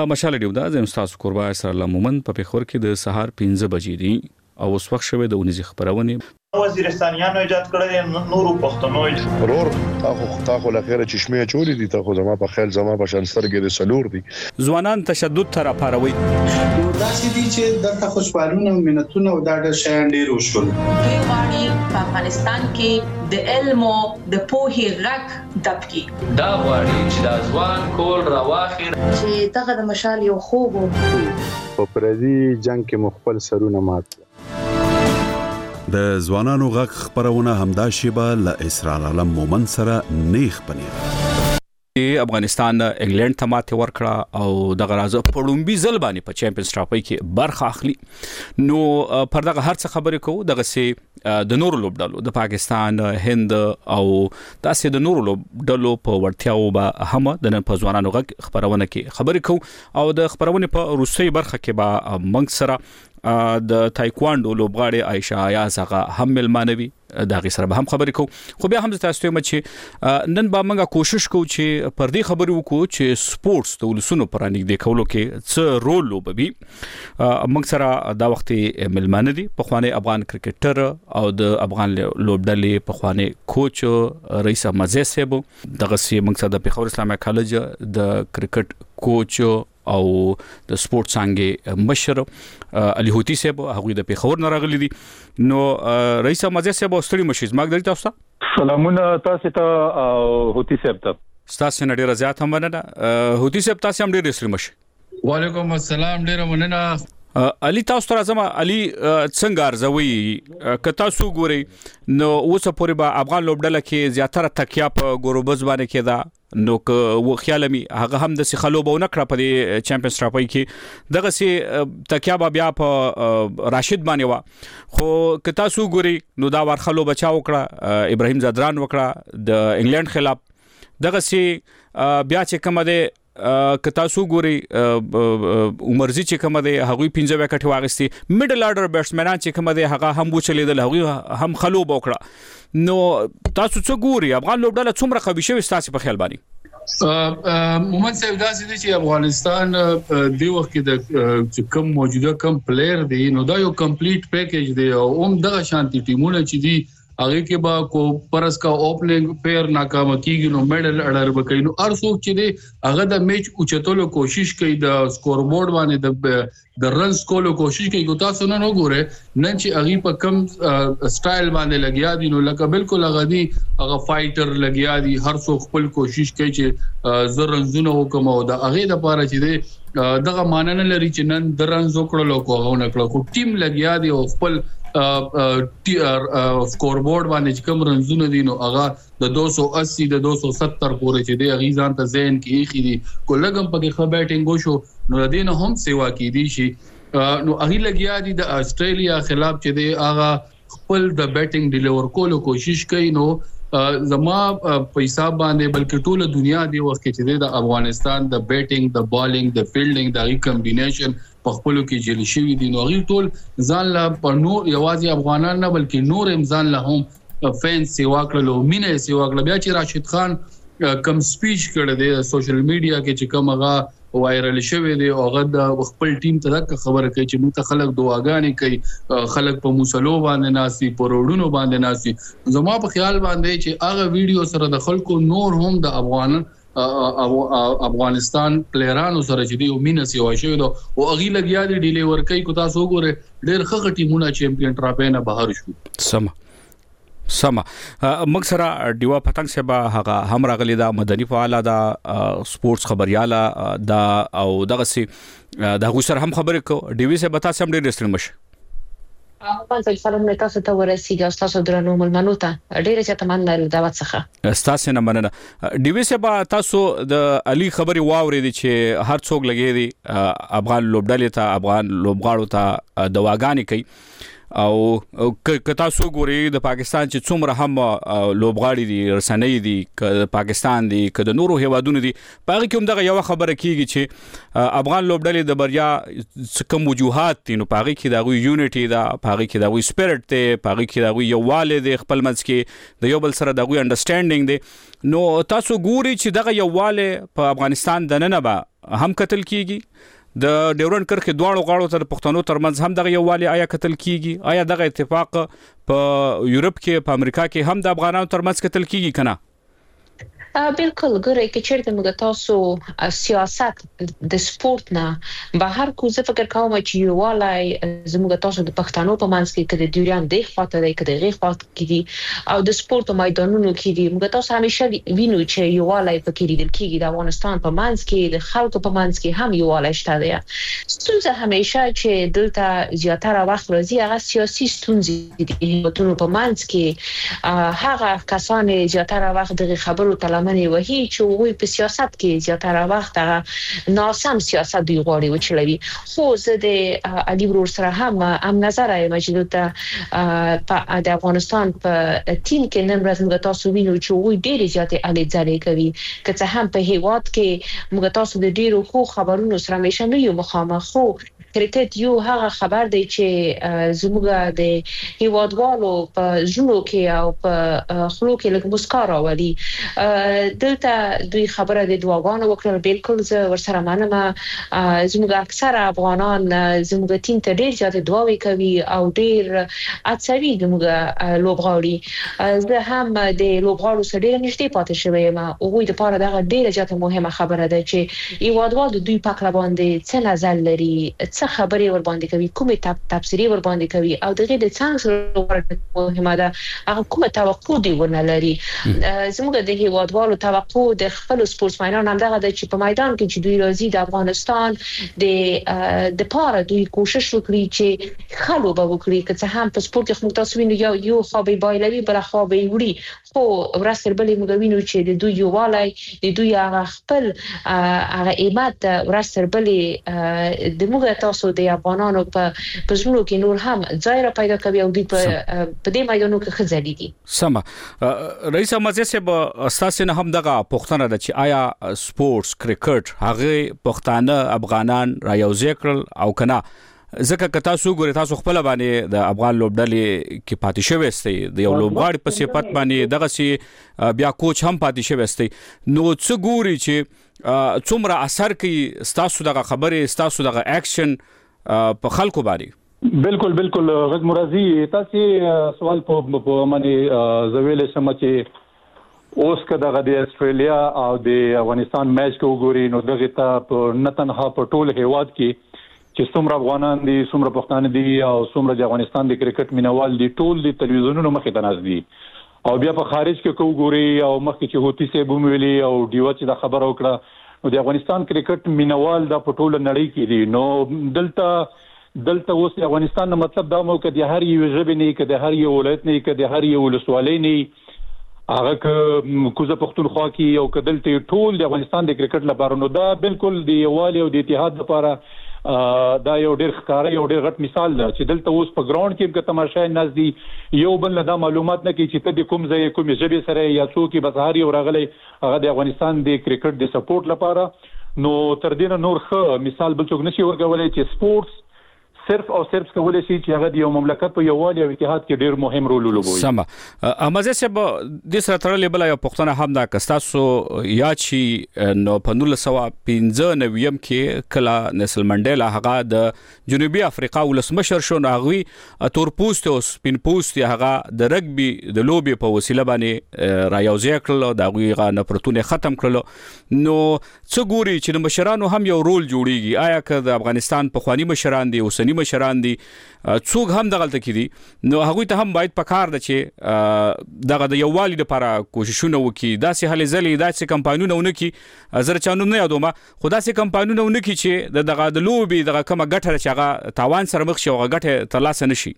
دا مشال ډیو دا زم تاسو قربا اسر الله مومن په پیښور کې د سهار 15 بجې دي او اوس وخت شوه د ونیز خبرونه وزیرستانیانو ایجاد کړی نورو پښتنو ضرور تاخو لخيره چشمه چوری دي تاخو زما په خیال زما په شانسترګې د سلور دي ځوانان تشدد تر پاروي دا چې دي چې د خوشحالونه ملتونه او د شان ډیر وشول دوی غواړي په افغانستان کې د علم او د پوهې غږ دبکي دا غواړي چې د ځوان کول راواخیر چې دغه د مشال یو خوب په پردي جنگ کې مخبل سرونه مات د ځوانانو غږ خبرونه همدا شیبه ل اسرار علم مومن سره نیخ پنیر افغانستان انګلند ته ماته ورکړه او د غرازه پړومبي ځل باندې په چمپیونز ټرافي کې برخه اخلي نو پر دغه هر څه خبرې کوو دغه سي د نورو لوبډالو د پاکستان هند او تاسو د نورو لوبډالو په ورتیاو به هم د نن په ځوانانو غږ خبرونه کې خبرې کوو او د خبرونه په روسي برخه کې به منګ سره د تایکواندو لوبغاړي عائشہ ایاز هغه هم ملمانوي دا غي سره به هم خبرې کوو خو بیا هم تاسو ته مچ نن به موږ کوشش کوو چې پر دې خبرې وکړو چې سپورتس د ولسونو پرانګ د کولو کې څه رول لوبوي موږ سره دا وخت ملمانه دي په خوانه افغان کرکټر او د افغان لوبډلې په خوانه کوچ رئیس مزه سیبو دغه سي موږ سره د پیښور اسلامي کالج د کرکټ کوچ او د سپورت څنګه مشر علي هوتي صاحب هغه د پیښور نه راغلي دي نو رئیس مزه صاحب ستړي مشیز ماګ درته تاسو سلامونه تاسو ته هوتي صاحب ته تاسو نه ډیر زیات هم نه هوتي صاحب تاسو هم ډیر ستړي مشي وعلیکم السلام ډیر مننه علي تاسو تر ازما علي څنګه ارزوي ک تاسو ګوري نو اوسه پورې به افغان لوبډله کې زیاتره تکیا په ګوروبز باندې کېدا نو که خیال می هغه هم د سخلوبونه کړ په چمپیونز ټرافي کې دغه سي تکیا بیا په راشد باندې وا خو که تاسو ګوري نو دا ورخلو بچاو کړه ابراهيم زادران وکړه د انګلند خلاف دغه سي بیا چې کوم ده که تاسو ګوري عمرزي چې کوم ده هغه 15 وکټ واغستي میډل آرډر بیټسمنان چې کوم ده هغه هم وچلیدل هغه هم خلوب وکړه نو تاسو څه ګوري افغان لوبډله څومره قوي شوی تاسو په خیال باندې محمد صاحب دا چې چې افغانستان دی وخت کې د کم موجوده کم پلیئر دی نو دا یو کمپلیټ پیکیج دی او هم دغه شانتي ټیمونه چې دی هغه کې با کو پرس کا اوپننګ پیر ناکام کیږي نو میډل اډر بکې نو ارڅوک چې دی هغه د میچ اوچتلو کوشش کوي د سکور بورډ باندې د رنز کولو کوشش کوي کو تاسو نه وګوره نن چې هغه په کم سټایل باندې لګیا دي نو لکه بالکل هغه دی هغه فایټر لګیا دي هر څوک خپل کوشش کوي چې زرنزونه وکم او د هغه د لپاره چې دی دغه ماننه لري چې نن درنز وکړلو کوغه نه کړو ټیم لګیا دي او خپل سکور بورډ باندې کوم رنزونه دي نو هغه د 280 د 270 پورې چې دی غیزان ته ذهن کې خېدي کولګم په ښه بیټینګ وشو نو د دین هم سیوا کې دي شي نو هغه لګیا دي د استرالیا خلاف چې دی هغه خپل د بیټینګ ډیلیور کولو کوشش کوي نو زما په حساب باندې بلکې ټول دنیا دی وخت چې د افغانستان د بیټینګ د بالینګ د فیلډینګ د کمبینیشن په خپل کې جلی شوی دي نو غیر ټول ځان لا په نور یوازې افغانان نه بلکې نور امزان له هم فینس سی واکلو مینه سی واکل بیا چې راشد خان کم سپیچ کړی دی سوشل میډیا کې چې کوم هغه وایرل شوی دی او هغه د خپل ټیم ته د خبره کوي چې موږ خلک دعاګانې کوي خلک په موسلو باندې ناسي پروړونو باندې ناسي زما په خیال باندې چې هغه ویډیو سره د خلکو نور هم د افغانستان پلیرانو سره چې دی مینه سی واشي دو او اغي لګیا دی ډیلیور کوي کو تاسو وګوره ډېر ښه ټیمونه چمپیون ټرافي نه بهر شو سما موږ سره دیوا پتنګ سبا هغه هم راغلی دا مدني فعال دا سپورتس خبرياله دا او دغه سي دا غوسر هم خبرې کو ډیوی سه بتا سم ډېر رسل مش په سلام نه تاسو ته ورسیږي تاسو درنو ملمنو ته ډېر چې تمنه دعوت څخه تاسو نه مننه ډیوی سه با تاسو د علي خبري واوري دي چې هر څوک لګي دي افغان لوبډلې ته افغان لوبغاړو ته دواګانې کوي او که تاسو ګوري د پاکستان چې څومره هم لوبغاړي دي رسنۍ دي ک پاکستان دي ک د نورو هیوادونو دي پاره کې هم دغه یو خبره کیږي چې افغان لوبډلې د بریا کوم وجوهات دي نو پاره کې دغه یونټي دا پاره کې دغه سپیرټ ته پاره کې دغه یوواله د خپل منځ کې د یو بل سره دغه انډرستانډینګ دي نو تاسو ګوري چې دغه یوواله په افغانستان د نن به هم کتل کیږي د ډیورنډ کرښې دواړو غاړو ته پښتنو ترمنځ هم دغه یووالي آیا کتل کیږي آیا دغه اتفاق په یورپ کې په امریکا کې هم د افغانانو ترمنځ کتل کیږي کنه بالکل ګورې کې چیرته موږ تاسو سیاست د سپورت نه بهر کو زه فکر کوم چې یووالي زموږ تاسو د پښتنو په منځ کې کده دیوران د خاطر دی کده غي خاطر کې دي او د سپورت میدانونو کې دي موږ تاسو همیشه وینو چې یووالي فکر لیدل کېږي د افغانستان په منځ کې د خلکو په منځ کې هم یووالي شته دی ستونزه همیشه چې دلته زیاتره وخت راځي هغه سیاسي ستونزې دي هیوادونو په منځ کې هغه کسان زیاتره وخت د خبرو منی وهي چې وی په سیاست کې زیاتره وخت ناسم سیاست دی غوړي وچلوي خو زه د علي ورور سره هم نظر یم چې د افغانستان په ټیم کې نن ورځ موږ تاسو وینو چې وی ډېر زیاتې علي ځلې کوي که څه هم په هیواد کې موږ تاسو د ډیرو خو خبرونو سره همیشه نه یو مخامخ خو کرکټ یو هغه خبر دی چې زموږ د هیوادوالو په ژوند کې او په خلکو کې لږ مسکا راولي دلته دوی خبره د دواګانو وکړل بالکل زه ورسره منم زموږ اکثر افغانان زموږ ټیم ته ډېر زیات دعاوې کوي او ډېر اڅوي زموږ لوبغاړي زه هم د لوبغاړو سره ډېر نږدې پاتې شوم او دوی لپاره دا ډېر زیات مهمه خبره ده چې هیوادوال دوی په کله باندې څه نظر لري خبري ور باندې کوي کومه تفسیری ور باندې کوي او دغه د څنګه مهمه ده هغه کومه توقع دی ورنه لري زموږ د هیوادوالو توقع د خپل سپورتسمنانو هم دغه د چې په میدان کې چې دوی راځي د افغانستان د پاره دوی کوشش وکړي چې خلک به وکړي که څه هم په سپورت کې تاسو وینئ یو خو به بایلوي بل خو به وړي خو ورسره بلې موږ وینو چې د دوی یووالي د دوی هغه خپل هغه ایمات ورسره بلې د موږ تاسو د افغانانو په ژوند کې نور هم ځای را پیدا کوي او دوی په دې میدانو کې خزالي دي سم رئیس مزه صاحب اساسا هم دغه پښتنه د چې آیا سپورتس کرکټ هغه پښتانه افغانان را یوځای کړل او کنه ځکه که تاسو ګورئ تاسو خپل باندې د افغان لوبډلې کې پاتې شوی استئ د یو لوبغاړي په صفت باندې دغه سي بیا کوچ هم پاتې شوی استئ نو څه ګوري چې څومره اثر کوي تاسو دغه خبره تاسو دغه اکشن په خلکو باندې بالکل غږ مرضی تاسو سوال په معنی زویل سم چې اوس کداغه د استرالیا او د افغانستان میچ کو ګوري نو دغه ته نه تنها په ټول هیواد کې چې څومره افغانان دي څومره پښتانه دي او څومره د افغانستان د کرکټ مینوال دي ټول د تلویزیونونو مخې ته ناز دي او بیا په خارج کې کو ګوري او مخکې چې هوتی سه بوم ویلي او دیو چې د خبر وکړه نو د افغانستان کرکټ مینوال د پټول نړۍ کې دي نو دلته اوس د افغانستان مطلب دا مو کې د هر یو ژبې نه کې د هر یو ولایت نه کې د هر یو ولسوالۍ نه هغه کوزه پښتونخوا کې او کدلته ټول د افغانستان د کرکټ لپاره نو دا بالکل د یووالي او د اتحاد لپاره دا یو ډېر ښکاره یو ډېر غټ مثال ده چې دلته اوس په ګراوند کې که تماشا ناز دي یو بل دا معلومات نه کوي چې ته د کوم ځای کوم ژبې سره یا څوک به سهار یو راغلی هغه د افغانستان د کرکټ د سپورټ لپاره نو تر دې نور ښه مثال بل څوک نشي ورکولای چې سپورتس صرف او صرف کولای شي چې هغه د یو مملکت په یووالي او اتحاد کې ډېر مهم رول ولوبوي سم امازه صاحب د سره ترلې بل یو پښتنه هم دا کستاسو یا چې نو په 1995 کې کلا نسل منډیلا هغه د جنوبي افریقا ولسمشر شو ناغوي تورپوست او سپین پوست هغه د رګبي د لوبي په وسیله باندې را یوځای کړل دا غوي نفرتونه ختم کړل نو څه ګوري چې د مشرانو هم یو رول جوړیږي آیا که د افغانستان په خواني مشران دي اوسنی مشران دي څوک هم دغلت کې دي نو هغه ته هم باید پکار د چې دغه د یووالي لپاره کوششونه وکړي داسې هلې ځلې داسې کمپاینونه ونکړي زر چانو نه یادوم خو داسې کمپاینونه ونکړي چې دغه د لوبي دغه کومه ګټه چې هغه تاوان سره مخ شي او ګټه ترلاسه نشي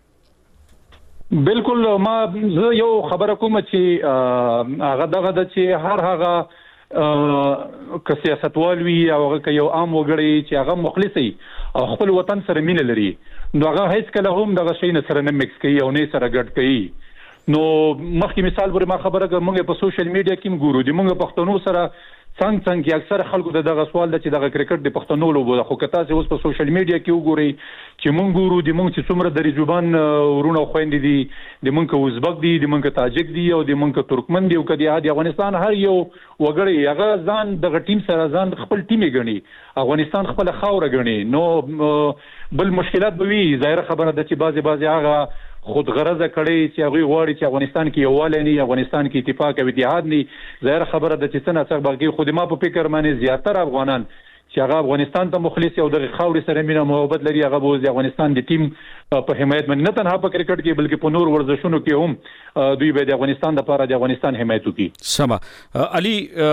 بالکل ما یو خبره کوم چې هغه دغه د چې هر هغه که سیاستوال وي او هغه یو عام وګړی چې هغه مخلص وي او خپل وطن سره مینه لري نو هغه هیڅ کله هم دغه شی نه سره نه مکس کوي او نه سره ګډ کوي نو مخکې مثال ورته ما خبره کوم په سوشل میډیا کې ګورو دي موږ پښتنو سره څنګه اکثر خلکو دغه سوال د چې دغه کرکټ د پښتنو لوبو خو کته اوس په سوشل میډیا کې وګورئ چې مونږ ګورو د مونږ چې څومره د رجوبان ورونه خويندې دي د مونږ ازبک دي د مونږ تاجک دي او د مونږ ترکمن دي او کدي د افغانستان هر یو وګړي هغه ځان دغه ټیم سره ځان خپل ټیم غني افغانستان خپل خاور غني نو بل مشکلات به وي ظاهر خبره ده چې بعضي هغه خود غرضه کړي چې هغه غواړي چې افغانستان کې یووالی نه افغانستان کې اتفاق او اتحاد نه ظاهر خبره ده چې څنګه څنګه باقي خو ما په فکر باندې زیاتره افغانان چې هغه افغانستان ته مخلص او د خاورې سره مینه محبت لري هغه به د افغانستان د ټیم په حمایت باندې نه تنها په کرکټ کې بلکې په نور ورزشونو کې هم دوی به د افغانستان لپاره د افغانستان حمایت وکړي. سما علي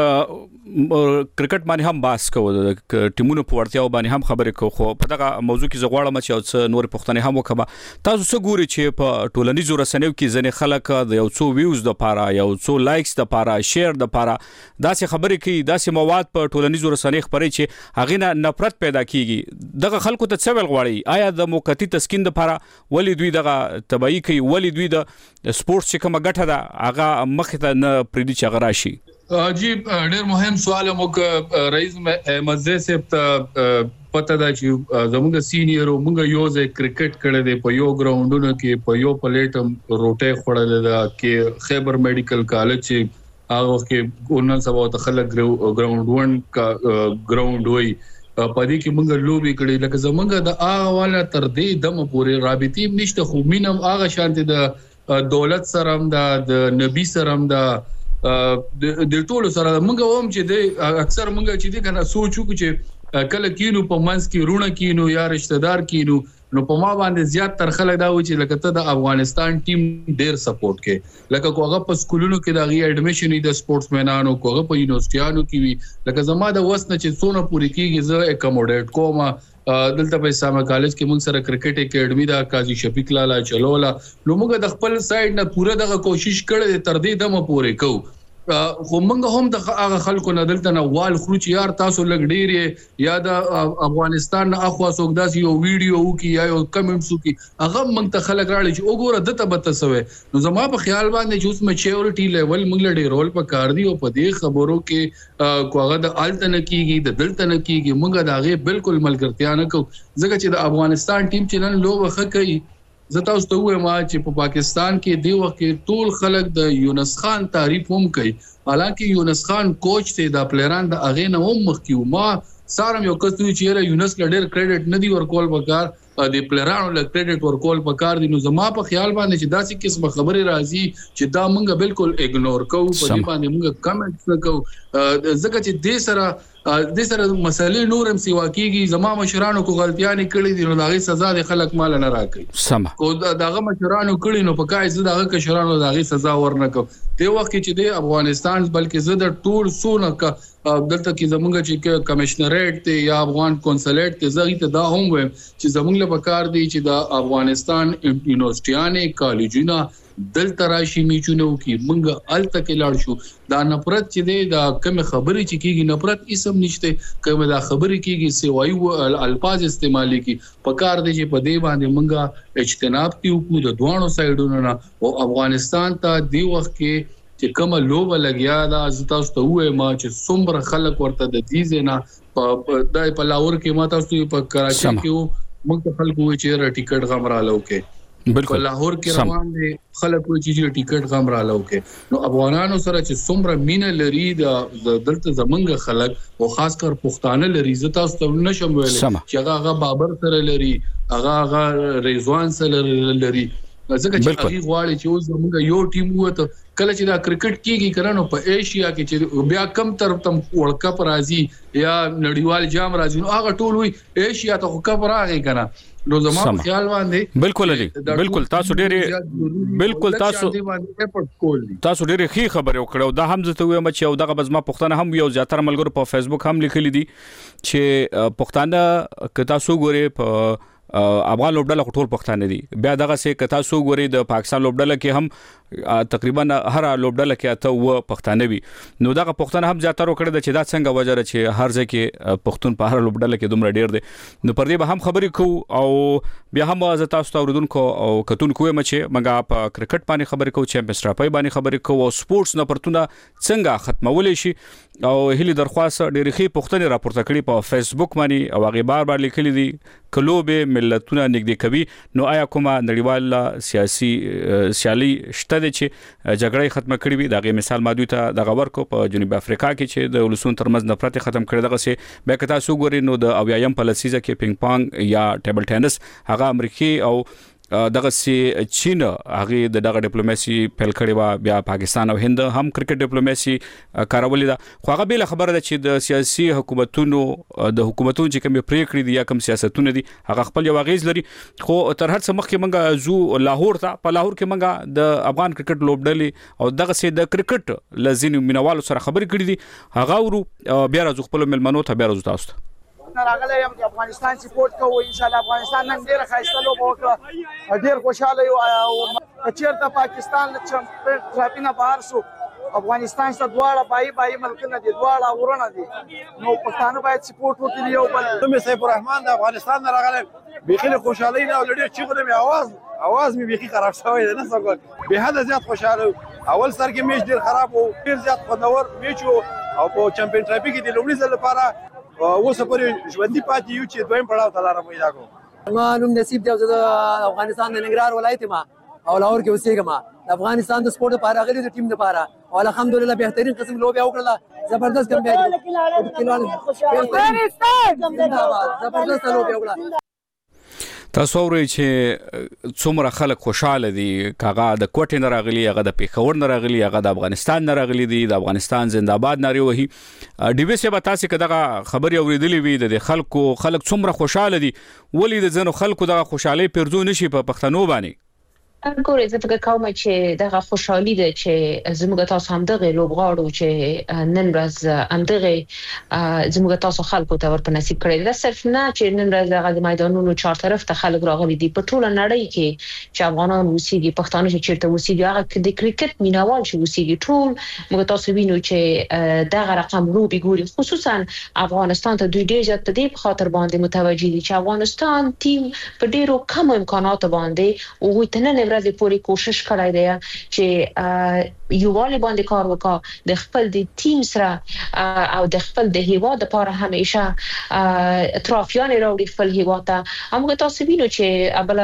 کرکټ باندې هم باس کوو د ټیمونو په ورتیاو باندې هم خبرې کوو خو په دغه موضوع کې زغواړم چې څو نور پښتنې هم وکړه تاسو څه ګوري چې په ټولنیزو رسنیو کې ځنې خلک د یو څو ویوز د پاره یو څو لایکس د پاره شیر د پاره داسې خبرې کوي داسې مواد په ټولنیزو رسنیو خبرې چې هغه نه نفرت پیدا کیږي دغه خلکو ته څه ویل غواړي آیا د موقتی تسکین د پاره ولی دوی دغه تبعی کوي ولی دوی د سپورتس چې کومه ګټه ده هغه مخ ته نه پریدي چې غراشي عجیب ډېر مهم سوال مو رئیس مزه سپ پته دا چې زموږ سینیئر موږ یو ځای کرکټ کړی دی په یو ګراوندونو کې په یو پلیټم روټه خړل دا کې خیبر میډیکل کالج چې هغه کې ګورنل سبا ته خلک ګراوند 1 کا ګراوند وای پدې کې موږ لوبي کړې لکه زمونږ د هغه والا تر دې دمه پورې رابطې نشته خو مينم هغه شانتي د دولت سره هم د نبی سره هم د ټولو سره موږ هم چې د اکثر موږ چې د کنه سوچو چې کله کینو په منځ کې رونه کینو یا رشتہ دار کینو نو په ما باندې زیات تر خلک دا و چې لکه ته د افغانستان ټیم ډیر سپورټ کې لکه کوغه په سکولونو کې د غي اډمیشن د سپورټس مینانو کوغه په یونیورسيټانو کې وی لکه زما د وسنه چې څونه پوری کیږي زه اکوموډیټ کوم دلته په اسلام کالج کې موږ سره کرکټ اکیډمي دا قاضي شفیق لالا چلولا نو موږ د خپل سایډ نه پوره دغه کوشش کړې تر دې دمه پورې کوو خو موږ هم د هغه خلکو نه دلته نه وال خروچ یار تاسو لګ ډیر یا د افغانستان اخوا څوک داس یو ویډیو وکي یا یو کمنټس وکي هغه موږ ته خلک راړي چې وګوره دته بتسوي نو زما په خیال باندې چې اوس میچورټي لیول موږ لري رول په کار دی او په دې خبرو کې کوغه د التن کیږي د دلته نه کیږي موږ دا غي بالکل ملګرتیا نه کوو ځکه چې د افغانستان ټیم چې نن لوبه کوي زه تاسو ته وایم چې په پاکستان کې دی وخت ټول خلک د یونس خان تعریف هم کوي حالانکه یونس خان کوچ ته د پلیران د اغه نه هم مخکیو ما سارم یو کس چې یونس لډر کریډټ ندی ورکول وکړ د پلیرانو له کریډټ ورکول پکار دي نو زما په خیال باندې چې داسې قسم خبرې راځي چې دا مونږ بالکل اګنور کوو په دې باندې مونږ کمنټس نه کوو ځکه چې د سره مسلې نورم سیوا کیږي زما مشرانو کو غلطیاں کړې دي نو داغه سزا د خلک مال نه راکړي سم کو داغه مشرانو کړي نو په کای زه داغه کشرانو داغه سزا ورنکو د وخت چې د افغانستان بلکې زه د ټول سونه دلته کې زمونږ چې کمشنریټ ته یا افغان کنسولیټ ته زغی ته دا هم ویم چې زمونږ له پکار دی چې د افغانستان یونیورسيټیانه کالجونه دلته راشي میچونو کې مونږ الته کې لاړ شو دا نفرت چې دی دا کوم خبرې چې کیږي نفرت اسم نشته کوم دا خبرې کیږي سیوایو الفاظ استعمالي کی پکار دی چې په دې باندې مونږه اجتناب کیو د دوانو سایډونو نه او افغانستان ته دی وخت کې چې کوم لوبه لګیا دا تاسو ته وې ما چې څومره خلک ورته د دې نه په لاهور کې ما تاسو په کراچي کې موږ ته خلکو چې ټیکټ غمرالو کې بالکل لاهور کې روان دي خلکو چې ټیکټ غمرالو کې نو افغانانو سره چې څومره مینه لري د دلته زمونږ خلک او خاص کر پښتانه لري زه تاسو ته نشم ویل چې هغه بابر سره لري هغه رضوان سره لري ځکه چې هغه غواړي چې اوس موږ یو ټیم وته کله چې دا کرکټ کیږي کړه نو په ایشیا کې چې بیا کم تر تم ورلد کپ راځي یا نړیوال جام راځي نو هغه ټول وي ایشیا ته کپ راغی کنه نو زما خیال باندې بالکل علي بالکل تاسو ډېر بالکل تاسو ډېر ښه خبره وکړو دا هم زه ته وایم چې دغه بزما پښتانه هم یو زیاتره ملګرو په فیسبوک هم لیکلي دي چې پښتانه که تاسو ګوري په افغان لوبډله ټول پښتانه دي بیا دغه سه کتا سو غوري د پاکستان لوبډله کې هم تقریبا هر لوبډله کې اته و پښتانه وي نو دغه پښتانه هم زیاتره کړی چې دا څنګه وجره چې هر ځکه پښتون په هر لوبډله کې دومره ډیر دي نو پر دې به هم خبرې کوو او بیا هم زه تاسو ته اوریدونکو او کتونکو یم چې موږ په کرکټ باندې خبرې کوو چیمپیونز ټرافي باندې خبرې کوو او سپورتس نه پرتونه څنګه ختمول شي او هلي درخواست ډېری خې پښتنې راپورته کړي په فیسبوک باندې او هغه بار لیکلي دي کلوبه ملتونه نږدې کوي نو آیا کومه نړیوال سیاسي سیالي شته چې جګړه ختم کړي وي دغه مثال مادوي ته د غور کو په جنوب افریقا کې چې د ولسون ترمنځ نفرت ختم کړي دغه سه به کتا سو ګوري نو د اویایم په لسیزه کې پینګ پانګ یا ټیبل ټینس هغه امریکای او دغه سي چین هغه دغه ډیپلوماسي پیل کړي وا بیا پاکستان او هند هم کرکټ ډیپلوماسي کارولې ده خو هغه به خبره ده چې د سیاسي حکومتونو چې کوم پریکړې دي یا کوم سیاستونه دي هغه خپل یو غیز لري خو تر هر څه مخکې منګه زو لاهور ته په لاهور کې منګه د افغان کرکټ لوبډلې او دغه سي د کرکټ لزین مینوالو سره خبرې کړې دي هغه ورو بیا راځو خپل ملمنو ته بیا راځو تاسو راغلی یم چې افغانستان سپورټ کوو ان شاء الله افغانستان نن ډیره ښایسته لوبه وکړه ډیر خوشاله یو او چیرته پاکستان له چمپیون ټرافي نه بهر شو افغانستان ته دواړه بای ملکونه دي دواړه ورونه دي نو پښتانه باید سپورټ وکړي یو بل مې سیف الرحمن د افغانستان نه راغلی بيخي خوشاله نه ولډي چې غوډه اواز مې بيخي خراب شوی نه څنګه به حد زیات خوشاله اول سر کې میچ ډیر خراب وو ډیر زیات خوندور میچ او په چمپیون ټرافي کې د لومړي ځل لپاره اوس پورې ژوندۍ پاتې یو چې دویم پړاو ته لاره پیدا کوو ما نوم نصیب دی د افغانستان د ننګرهار ولایت ما او لاهور کې اوسېږم د افغانستان د سپورټ لپاره غلي د ټیم لپاره او الحمدلله بهترین قسم لوبیا وکړه زبردست کم دی زبردست لوبیا وکړه تاسو ورئ چې څومره خلک خوشاله دي کاغه د کوټې نه راغلي هغه د پیښور نه راغلي هغه د افغانستان نه راغلي دي د افغانستان زنده‌باد ناري وهي ډي بي سي به تاسو کداغه خبري اوریدلې وي د خلک څومره خوشاله دي ولې د زنو خلکو د خوشحالي پرځو نشي په پښتنو باندې ګورې زه فکر کوم چې دغه خوشحالي ده چې زموږ تاسو هم دغه لوبغاړو چې نن ورځ هم دغه زموږ تاسو خلکو ته ورته نصیب کړی دا صرف نه چې نن ورځ دغه د میدانونو چار طرف ته خلک راغلي دي په ټوله نړۍ کې چې افغانان اوسېږي پښتانه چې چیرته اوسېږي هغه د کرکټ مینوال چې اوسېږي ټول موږ تاسو وینو چې دغه رقم لوبي ګوري خصوصا افغانستان ته دوی ډېر زیات په دې خاطر باندې متوجي دي چې افغانستان ټیم په ډېرو کم امکاناتو باندې او ته ورځې پورې کوشش کړی دی چې یووالی باندې کار وکړي د خپل د ټیم سره او د خپل د هیواد لپاره همیشه ترافیان راوړي خپل هیواد ته موږ تاسو وینو چې ابل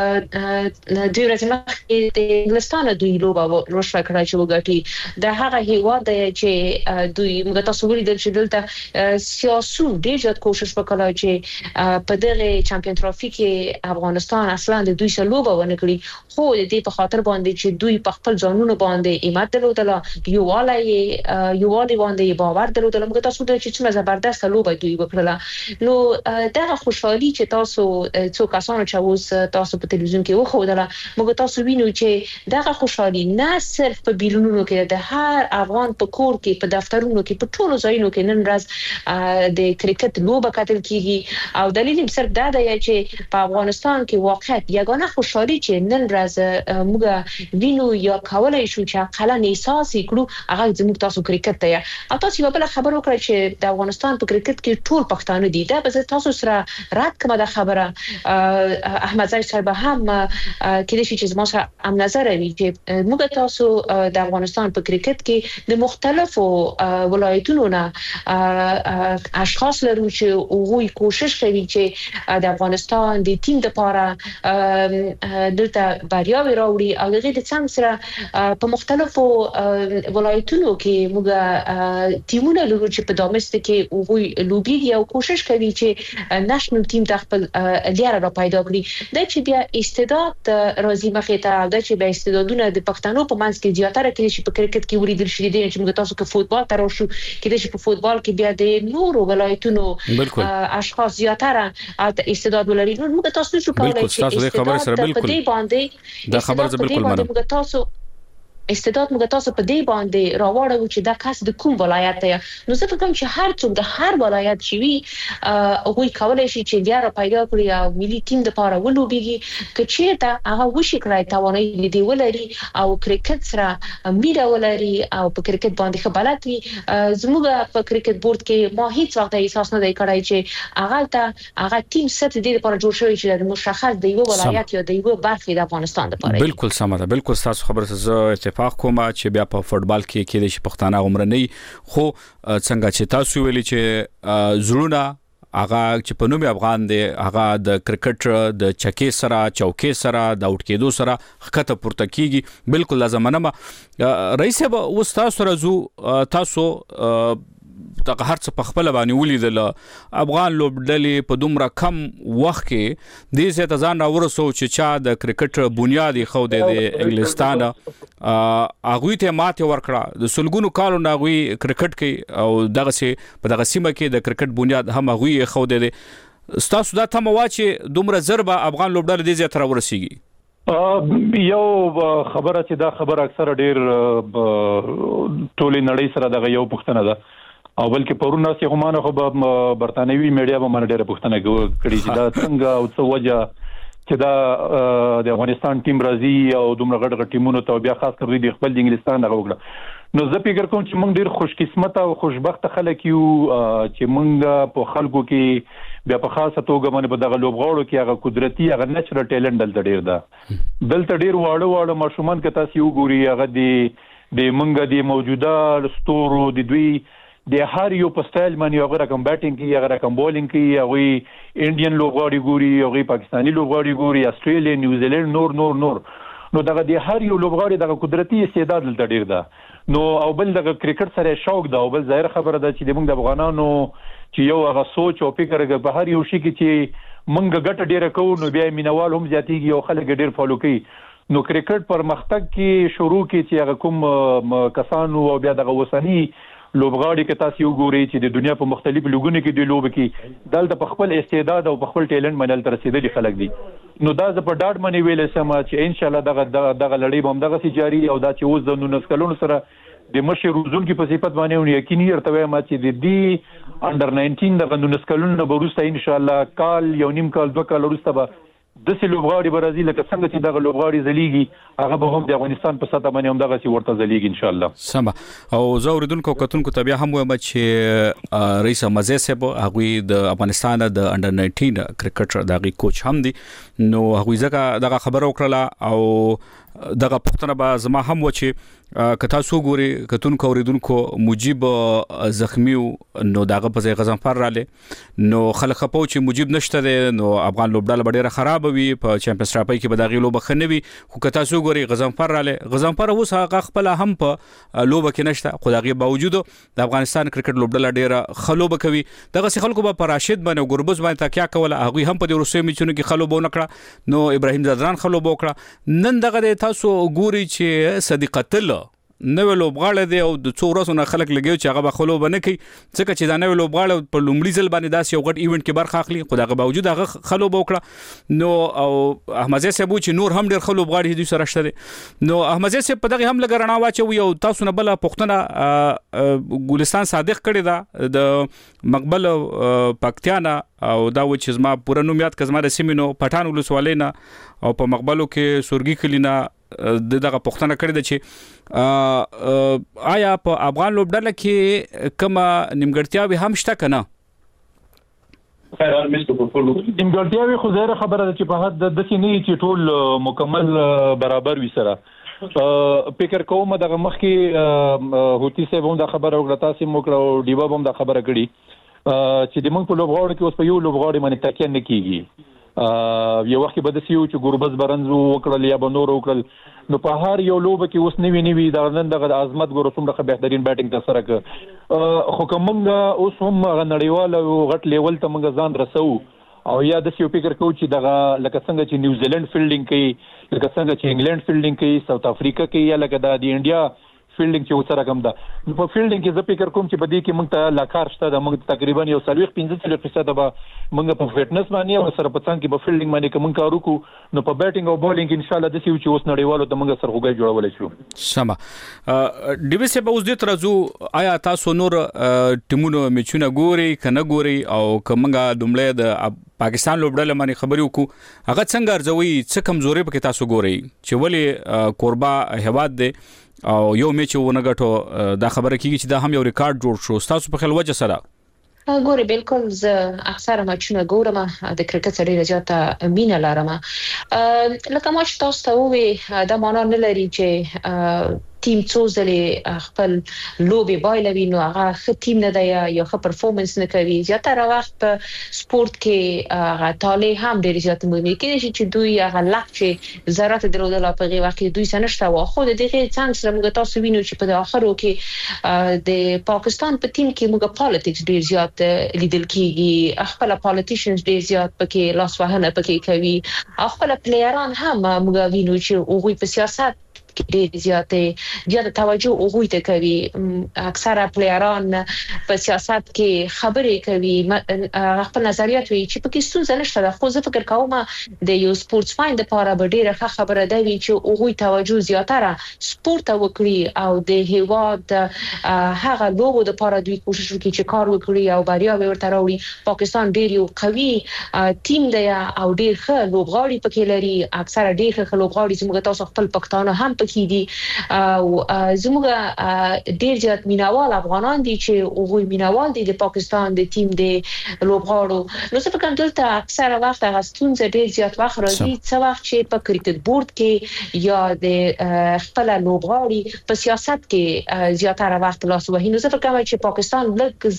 دوی ورځې مخکې د انګلستان دوی لوبه روښه کړای چې وګټي د هغه هیواد چې دوی موږ تاسو ولیدل چې دلته سیاسيون ډېر زیات کوشش وکړي چې په دغه چمپیون ټرافي کې افغانستان اصلا د دوی سره لوبه ونه کړي خو د دې په خاطر باندې چې دوی په خپل ځانونو باندې ایمت درلودله یووالی باندې باور درلودله موږ تاسو ته چې څومره زبردست لوبه دوی وکړه نو دغه خوشحالي چې تاسو څو کسانو چې اوس تاسو په تلویزیون کې وښودله موږ تاسو وینو چې دغه خوشحالي نه صرف په بیرونونو کې د هر افغان په کور کې په دفترونو کې په ټولو ځایونو کې نن ورځ د کرکټ لوبه کتل کیږي او دلیل یې صرف دا دی چې په افغانستان کې واقعیت یګانه خوشحالي چې نن ورځ موږ وینو یا کولای شو چې خلک احساس کړو هغه زموږ تاسو کرکټ ته او تاسو یو بل خبر وکړئ چې د افغانستان په کرکټ کې ټول پښتانه دي دا به تاسو سره رات کومه د خبره احمد زاهد صاحب هم کله چې زما سره هم نظر وی چې موږ تاسو د افغانستان په کرکټ کې د مختلفو ولایتونو نه اشخاص لرو چې هغوی کوشش کوي چې د افغانستان د ټیم لپاره دلته بریاوي راوړي او دغه د څنګه سره په مختلفو ولایتونو کې موږ ټیمونه لرو چې په ډومېسټک کې وګوي لوبي او کوشش کوي چې نېشنل ټیم د خپل لیاره را پیدا کړي د چې بیا استعداد راځي مخې ته د چې بیا استعدادونه د پښتنو په منځ کې زیاتره کې چې په کرکټ کې ولیدل شي دي چې موږ تاسو کې فوتبال تر شو کې چې په فوتبال کې بیا د نورو ولایتونو اشخاص زیاتره استعداد ولري نو موږ تاسو شو کولای چې بالکل دا خبر زه بالکل منم استعداد موږ تاسو په دې باندې راوړو چې دا کس د کوم ولایت دی نو زه فکر کوم چې هر څوک د هر ولایت شي هغه کولای شي چې بیا را پیدا کړي او ملي ټیم د لپاره ولوبيږي کچې ته هغه وشي کړای توانایي دی ولري او کرکټ سره میډا ولري او په کرکټ باندې خبرات وي زموږ په کرکټ بورډ کې ما هیڅ وخت احساس نه دی کړای چې هغه ټیم ست دی لپاره جوړ شوی چې د مشخص دی یو ولایت یا د یو برخه د افغانستان لپاره بالکل سم ده بالکل تاسو خبره زه اتفاق کوم چې بیا په فوتبال کې د پښتانه عمر نه خو څنګه چې تاسو ویلي چې زړونه هغه چې په نوم افغان دی هغه د کرکټ د چکی سره چوکي سره د اوټ کېدو سره خطه پورته کیږي بالکل لازمنه رئیس به اوس تاسو راځو تاسو دغه هر څه په خپل باندې ولیدل افغان لوبډلې په دومره کم وخت کې د دې ځان راورسو چې چا د کرکټ بنیادی خو د انګلستان هغه ته ماته ورکړه د سلګونو کالو ناغوي کرکټ کې او دغه سي په دغه سیمه کې د کرکټ بنیاد هم هغه خو د ستاسو دا تم واچي دومره ضربه افغان لوبډلې د دې تر ورسیږي یو خبره چې دا خبره اکثر ډیر ټولې نړۍ سره دغه یو پښتنه ده او بلکې پرونه سي همانه خو برتانوي میډیا به باندې ډېر پښتنه کړي چې دا څنګه او څه وجه چې دا د افغانستان ټیم راځي او دومره غټ ټیمونو ته بیا خاص کر د خپل انګلستان دغه وکړه نو زه فکر کوم چې موږ ډېر خوش قسمت او خوشبخت خلک یو چې موږ په خلکو کې بیا په خاصه توګه باندې په دغه لوبغاړو کې هغه قدرتي هغه نېچرل ټیلنټ دلته ډېر ده دلته ډېر واړه ماشومان که تاسو وګورئ هغه د موږ د موجوده ستورو د دوی د هر یو په سټایل باندې هغه رقم بیټینګ کوي هغه رقم بولینګ کوي هغه انډین لوبغاړي ګوري هغه پاکستاني لوبغاړي ګوري استرالیا نیوزیلند نور نو دغه د هر یو لوبغاړي دغه قدرتي استعداد دلته ډیر ده نو او بل دغه کرکټ سره شوق ده او بل ظاهر خبره ده چې موږ د افغانانو چې یو هغه سوچ او فکر په هر یو شي کې چې موږ ګټه ډیره کوو نو بیا مینوال هم زیاتیږي او خلک ډیر فالو کوي نو کرکټ پر مختګ کې شروع کې چې هغه کوم کسانو او بیا دغه وسنی لوبغاړي کې تاسو وګورئ چې د دنیا په مختلفو لوګونو کې د لوب کې دلته په خپل استعداد او په خپل ټیلنټ باندې تر رسیدلي خلک دي نو دا ز په ډاډ باندې ویل سم چې ان شاء الله دغه لړۍ هم دغه سي جاری او دا چې اوس د 19 کلونو سره د مشر روزون کې په صفت باندې یقیني ارتوي ما چې د دې انډر 19 دغه 19 کلونو به وروسته ان شاء الله کال یو نیم کال دوه کال وروسته به د سې لوبغاړي برازیل لکه څنګه چې دغه لوبغاړي زلیږي هغه به هم د افغانستان په سطح باندې هم دغه سي ورته زلیږي ان شاء الله سم او زه اوریدونکو کتونکو ته بیا هم وایم چې رئیس مزه صاحب هغه د افغانستان د انډر 19 کرکټر دغه کوچ هم دي نو هغه ځکه دغه خبر وکړه او دغه پښتنه به زما هم و چې کتا سو ګوري کتونکو اوریدونکو مجيب زخمی نو دغه په ځای غزنفر رااله نو خلک خپو چې مجيب نشته نو افغان لوبډاله ډیره خراب وي په چمپیونز ټراپي کې به دغه لوب خنوي خو کتا سو ګوري غزنفر رااله غزنفر اوس هغه خپل هم په لوب کې نشته خو دغه باوجود د افغانستان کرکټ لوبډاله ډیره خلوب کوي دغه خلکو به پر راشد باندې ګوربز باندې تکیا کوله هغه هم په روسي میچونو کې خلوب ونکړه نو ابراهیم زادران خلوب وکړه نن دغه تاسو ګوري چې صدیقت الله نو لوبغاړه دی او د څو ورځې نه خلک لګیو چې هغه خلو بنه کوي ځکه چې دا نو لوبغاړه په لومړي ځل باندې داس یو غټ ایونت کې برخه اخلي خو دغه باوجود هغه خلو وکړه نو او احمد صاحب چې نور هم ډېر خلو لوبغاړي دي سره شته نو احمد صاحب په دغه هم لګرنا واچوي او تاسو نه بل پښتنه ګلستان صادق کړی دا د مقبل پکتیانا او دا و چې زما پوره نوم یاد کزما د سیمینو پټان ولسوالینا او په مقبلو کې سورګي کلینا دغه پښتنه کړی د چې آیا په افغان لوبډاله کې کومه نیمګړتیاوي هم شته کنه خیر مستو په ټول نیمګړتیاوي خو زه خبره ده چې په حد د سینې چې ټول مکمل برابر وي سره فکر کوم دغه مخ کې هوتی سه هم د خبره وکړه تاسو موکړه او دیبا هم د خبره کړي چې د موږ په لوبغاړو کې اوس په یو لوبغاړي باندې تکیه نه کیږي یو وخت به د سیو چې ګوربز برنزو وکړل یا بنور وکړل نو په هر یو لوب کې اوس نوی دا نن دغه عظمت ګورو څومره بهترین بیټینګ تر سره ک خو کومه اوس هم نړیوال غټ لیول ته موږ ځان رسو او یا د سیو فکر کو چې دغه لکه څنګه چې نیوزیلند فیلډینګ کوي لکه څنګه چې انګلند فیلډینګ کوي ساوث افریقا کوي یا لکه د انډیا فیلډینګ چې وسره کم ده په فیلډینګ کې زه فکر کوم چې بدی کې موږ ته لاکار شته د موږ تقریبا یو 45% به موږ په فټنس باندې او سره په څنګه کې په فیلډینګ باندې کوم کار وکړو نو په بیټینګ او بولینګ ان شاء الله د سیو چې اوس نړیوالو ته موږ سره وګړي جوړول شو سما ډیوی سه به اوس د ترازو آیا تاسو نور ټیمونو میچونه ګوري کنه ګوري او کومه دومله د پاکستان لوبډاله باندې خبري وکړو هغه څنګه ارزوي څه کمزوري پکې تاسو ګوري چې ولی قربا هواد دی او یو میچ ونه غټو دا خبره کیږي چې دا هم یو ریکارډ جوړ شو تاسو په خپل وجه سره ګوره بالکل زه اکثره ماچونه ګورم د کرکټ سره ډیره زیاته مینه لرم لکه ما چې تاسو ته وې دا معنا نه لري چې ټیم څو ځلې خپل لوبي بایلوي نو هغه ښه ټیم نه دی یا ښه پرفورمنس نه کوي زیاتره وخت په سپورت کې هغه تاله هم ډیر زیات مهمه کېږي چې دوی هغه لک چې ضرورت درلودل په هغه وخت دوی سنشته واخو د دغه څنګه سره موږ تاسو وینو چې په اخرو کې د پاکستان په ټیم کې موږ پالیټکس ډیر زیات لیدل کېږي خپل پالیټیشنز ډیر زیات پکې لاس وهنه پکې کوي خپل پلیران هم موږ وینو چې هغه په سیاست ډېر زیاته توجه هغوی ته کوي اکثره پلیران په سیاست کې خبرې کوي خپل نظریات وی چې پکې ستونزه نشته خو زه فکر کوم د یو سپورتس فاین لپاره به ډېره ښه خبره ده چې هغوی توجه زیاتره سپورت ته وکړي او د هیواد هغه لوبو لپاره دوی کوشش وکړي چې کار وکړي او بریا به ورته راوړي پاکستان ډېر یو قوي ټیم دی او ډېر ښه لوبغاړي پکې لري اکثره ډېر ښه لوبغاړي چې موږ تاسو خپل پښتانه هم پکې دي او زموږ ډیر زیات مینوال افغانان دي چې هغوی مینوال دي د پاکستان د ټیم د لوبغاړو نو څه په کنټرول ته اکثره وخت هغه ستونزه ډیر زیات وخت راځي څه وخت چې په کرکټ بورډ کې یا د خپل لوبغاړي په سیاست کې زیاتره وخت لاس وهي نو څه په کوم چې پاکستان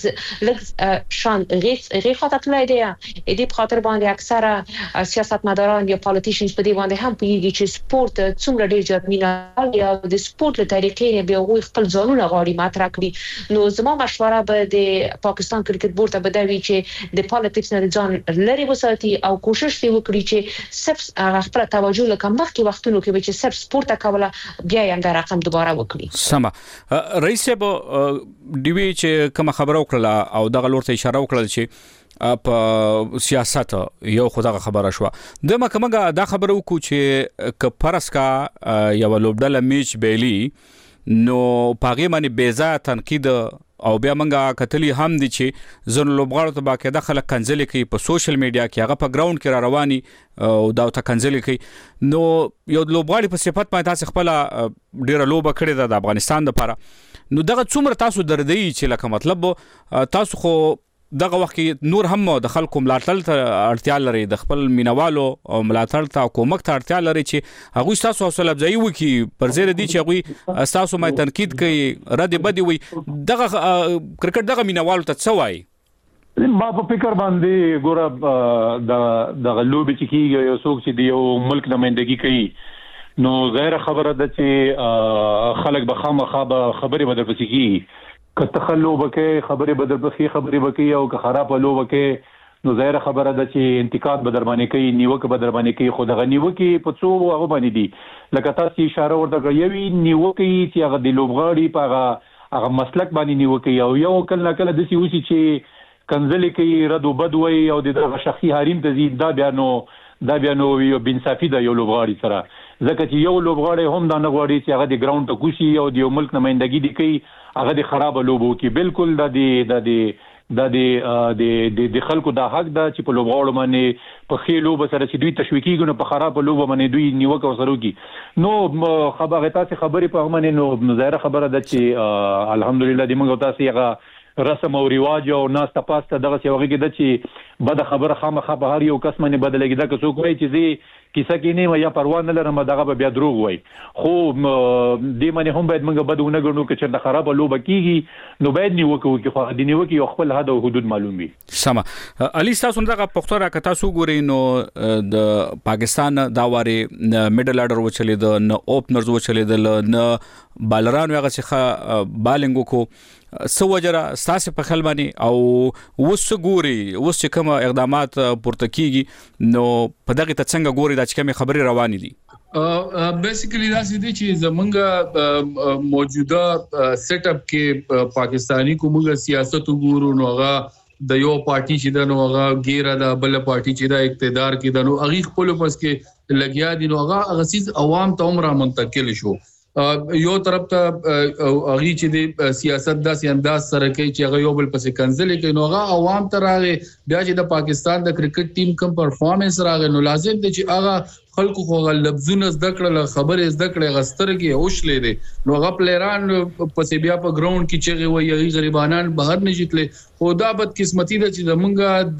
لږ شان غیر خاطر دی دې په خاطر باندې اکثره سیاستمداران یا پالیټیشنز په دې باندې هم پیږي چې سپورت څومره ډیر زیات مینا یا د سپورت له طریقې به هغوی خپل ځانونه غواړي مطرح کړي نو زما مشوره به د پاکستان کرکټ بورډ ته بدوي چې د پالیټکس نه ځان لري وساتي او کوشش وکړي چې صرف خپل توجه لکه مخکې وختونو کې چې صرف سپورت کوله بیا یې دا رقم دوباره وکړي سم رئیس به دیوی چې کوم خبره وکړه او دغه لور ته اشاره وکړه چې په سیاست یو خدای خبره شو د مکمګه دا خبره وکړو چې ک پرسکا یو لوبډل میچ بیلی نو پاغي باندې بیزا تنقید او بیا منګه کتلی هم دي چې زن لوبغاړو ته باقاعده خلک کنځلې کوي په سوشل میډیا کې هغه په ګراوند کې را رواني او دا ته کنځلې کوي نو یو لوبغاړي په صفت باندې تاسو خپل ډیره لوبه کړې ده د افغانستان لپاره نو دغه څومره تاسو دردي چې لکه مطلب تاسو خو دغه وخت کې نور هم د خلکو ملاتړ ته اړتیا لري د خپل مینوالو او ملاتړ ته حکومت ته اړتیا لري چې هغه تاسو حوصله افزایی وکړي پر زیر دي چې هغه تاسو مې تنقید کوي رد بدی وي دغه کرکټ دغه مینوالو ته څه وایي ما په فکر باندې ګوره د لوبي چې کیږي یو څوک چې دی یو ملک نمائندګي کوي نو غیر خبره ده چې خلک به خامخا خبرې بدل پسې کیږي که تخلو بکې خبرې بدل پسې خبرې بکې او که خراب لو بکې نو ظاهر خبره ده چې انتقاد به در باندې کوي نیوکه به در باندې کوي خو دغه نیوکه په څو هغه باندې دي لکه تاسو اشاره ورته کوي نیوکه چې هغه د لوبغاړي په هغه مسلک باندې نیوکه یو کله کله د سی وسی چې کنځلې کوي رد او بد وي او د شخصي حریم ته زی دا بیا نو یو بنصافي د یو لوبغاړي سره ځکه چې یو لوبغاړي هم دا نه غواړي چې هغه د ګراوند ته کوشي او د یو ملک نمائندګي دي کوي هغه د خراب لوبو کې بالکل د خلکو د حق ده چې په لوبغاړو باندې په خېلو به سره چې دوی تشویقي ګنو په خراب لوبو باندې دوی نیوکه وسرو کی نو خبره تاسو خبرې په باندې نو ظاهر خبره ده چې الحمدلله د موږ تاسو هغه رسم او رواج او ناس تاسو دغه څه وغه کې ده چې بد خبره خامخا به هر یو کس باندې بدلېږي دا که څوک وایي چې زی کیسه کې نه یا پروا نه لرم دغه بیا دروغ وای خو دې باندې هم باید موږ بدونه غنو چې د خراب لوبه کیږي نو باید نیوکه وکړو خو د نیوکه یو خپل حد او حدود معلوم وي سم علي تاسو دغه پختره کتا سو ګوري نو د پاکستان دا واره میډل اډر وچلید نه اوپنرز وچلید نه بالران هغه څخه بالینګ کو سو وجره تاسو په خل باندې او وسګوري وس کوم اقدامات پورته کیږي نو په دغه څنګه ګوري د کوم خبري روانې دي بیسیکلی دا سې دي چې زمونږ موجوده سیټ اپ کې پاکستانی کومه سیاست وګورو نو هغه د یو پارټي چې د نو هغه غیره د بل پارټي چې د اقتدار کې د نو هغه خپل پس کې لګیا دي نو هغه غسیز عوام ته عمره منتقل شو یو طرف ته اغي چې د سیاست داسې انداز سره کوي چې هغه یو بل پسې کنځلې کوي نو هغه عوام ته راغی بیا چې د پاکستان د کرکټ ټیم کوم پرفارمنس راغی نو لازم دی چې هغه خلکو خو لفظونه زده کړل خبرې زده کړې غسترګي اوښلې دي نو هغه پلیران پسې بیا په ګراوند کې چې وي غریبانان بهر نشیتلې خو دا بد قسمتي ده چې زمونږ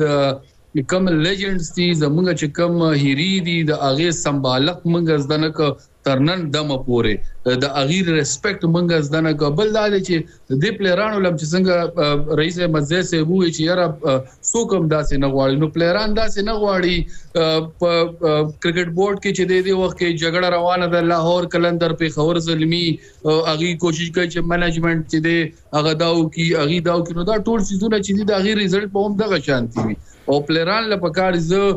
د کوم لیجنډز دي زمونږ چې کوم هيري دي د اغه سمبالق مونږ زدنه ک ترنن دمه پورې د اغیر ریسپیکټ مونږ زدنه ک بل دا چې د پلیرانو لم چې څنګه رئیس مجلس سه وو چې یاره سوکم داسې نه غواړي نو پلیران داسې نه غواړي په کرکټ بورډ کې چې د دې وخت کې جګړه روانه ده لاهور کلندر په خبر زلمی اغي کوشش کوي چې منیجمنت چې د هغه داو کې نو دا ټول چیزونه چې د اغیر رزلټ په هم دغه شانتي وي او پلیران لپاره ز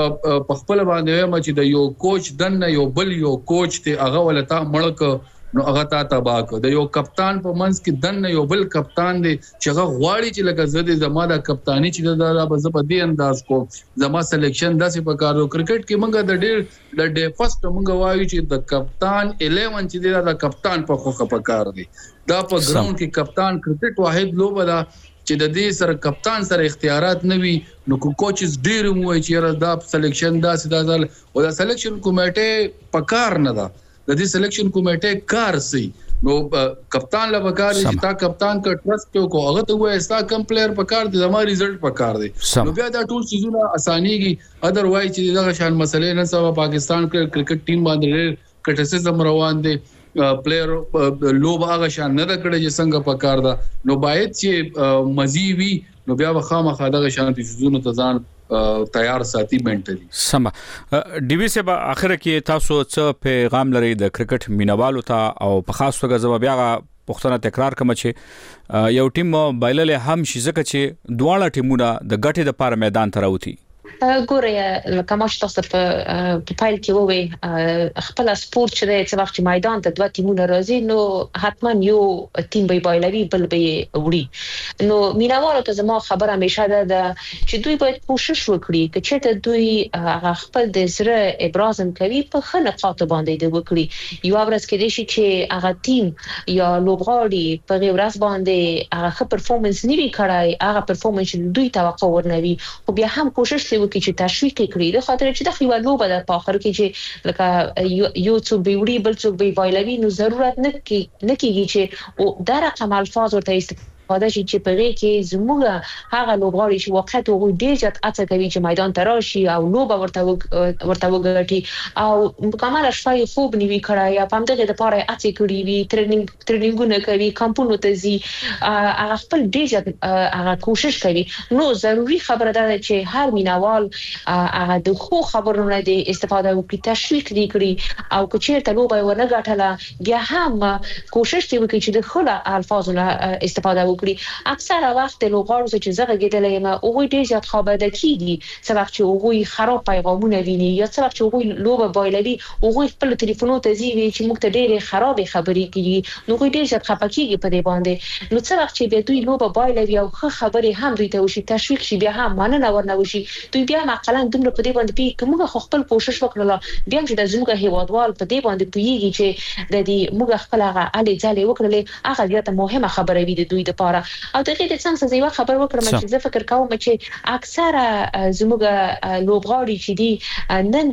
په خپل باندې ما چې د یو کوچ دنه یو بل یو کوچ ته هغه ولتا مړک نو هغه تا تباک د یو کپتان په منځ کې دنه یو بل کپتان دی چې هغه غواړي چې لکه زده زما د کپتانی چې د په دې انداز کو زما سلیکشن داسې په کارو کرکټ کې موږ د ډېر فرست موږ وایو چې د کپتان 11 چې د کپتان په خو په کار دی دا په ګراوند کې کپتان کرکټ واحد لوبه ده چې د دې سره کپتان سره اختیارات نه وي نو کوچز ډیر مو چې دا سلیکشن دا سیدازل او دا سلیکشن کمیټه پکار نه ده د دې سلیکشن کمیټه کار سي نو کپتان لا پکار چې تا کپتان کا ټرست کو هغه ته وای استا کم پلیئر پکار دي زما رزلټ پکار دي نو بیا دا ټول چیزونه اسانيږي اذروایز چې دغه شان مسلې نه سبا پاکستان کرکټ ټیم باندې کټیسزم روان دي پلیئر لوب هغه شان نه کړی چې څنګه پکار ده نو باید چې مزي وي نو بیا خامخا دغه شان چیزونه ته ځان تیار ساتي منټلی سم ډي وی سبا اخر کې تاسو څه پیغام لري د کرکټ مینوالو ته او په خاص توګه زما بیا پښتنه تکرار کوم چې یو ټیم بایلل هم شي ځکه چې دواړه ټیمونه د ګټې د پاره میدان ته راوتی ګوره کوم چې تاسو په پایل کې وې خپل سپورت چې وخت میدان ته دوه ټیمونه راځي نو حتما یو ټیم به بایلوي بل به وړي نو مینوالو ته زما خبره همیشه ده چې دوی باید کوشش وکړي چې چېرته دوی خپل د زړه ابراز کوي په خنه قاطع باندې دی وکړي یو ورځ کې دي چې هغه ټیم یا لوبغاړي په ورځ باندې هغه پرفورمنس نیوي کړای هغه پرفورمنس دوی توقع ورنوي خو بیا هم کوشش کې چې تشویق کړي د خاطر چې د خو لوبه د اخر کې چې لکه یو څوک به وړي بل څوک به بایلوي نو ضرورت نه کیږي چې دا رقم الفاظ ورته استفاده شي چې په غي کې زموږ هغه لوبغاړي چې وخت او ډیر ځات اڅه کوي چې میدان ته راشي او لوبه ورته وګټي او مکمل شفای خوب نیوي کړای یا پام دغه د پاره اڅه کړی وي ټریننګونه کوي کمپونو ته زی هغه خپل ډیر ځات هغه کوشش کوي نو ضروری خبره ده چې هر مینوال هغه د خو خبرونه دی استفاده وکړي تشویق دی کړی او کچېرته لوبه ورنه غټله بیا هم کوشش دی وکړي چې د خلا الفاظونه استفاده وکړي اکثره وخت لوبغاړو چې زغه کېدلې ما او ډیر زیات خبره کیږي څه وخت چې هغه خراب پیغامونه ویني یا څه وخت چې هغه لوبه بایلوي هغه خپل ټلیفونو ته زی وی چې موږ ته ډېر خراب خبرې کیږي نو ډیر زیات خپکیږي په دې باندې نو څه وخت چې به دوی لوبه بایلوي او خبرې هم دوی ته وشي تشویق شي بیا هم مننه ورنوشي دوی بیا معقلا دومره په دې باندې پی کومه خپل کوشش وکړه بیا چې د زموږ هیوادوال په دې باندې پیږي چې د دې موږ خپل هغه علي ځلې وکړلې هغه ډیره مهمه خبره وي د دوی لپاره او دغه د څنګه زیوا خبر وکړم چې زه فکر کوم چې اکثره زموږ لوبغاړي چې دي نن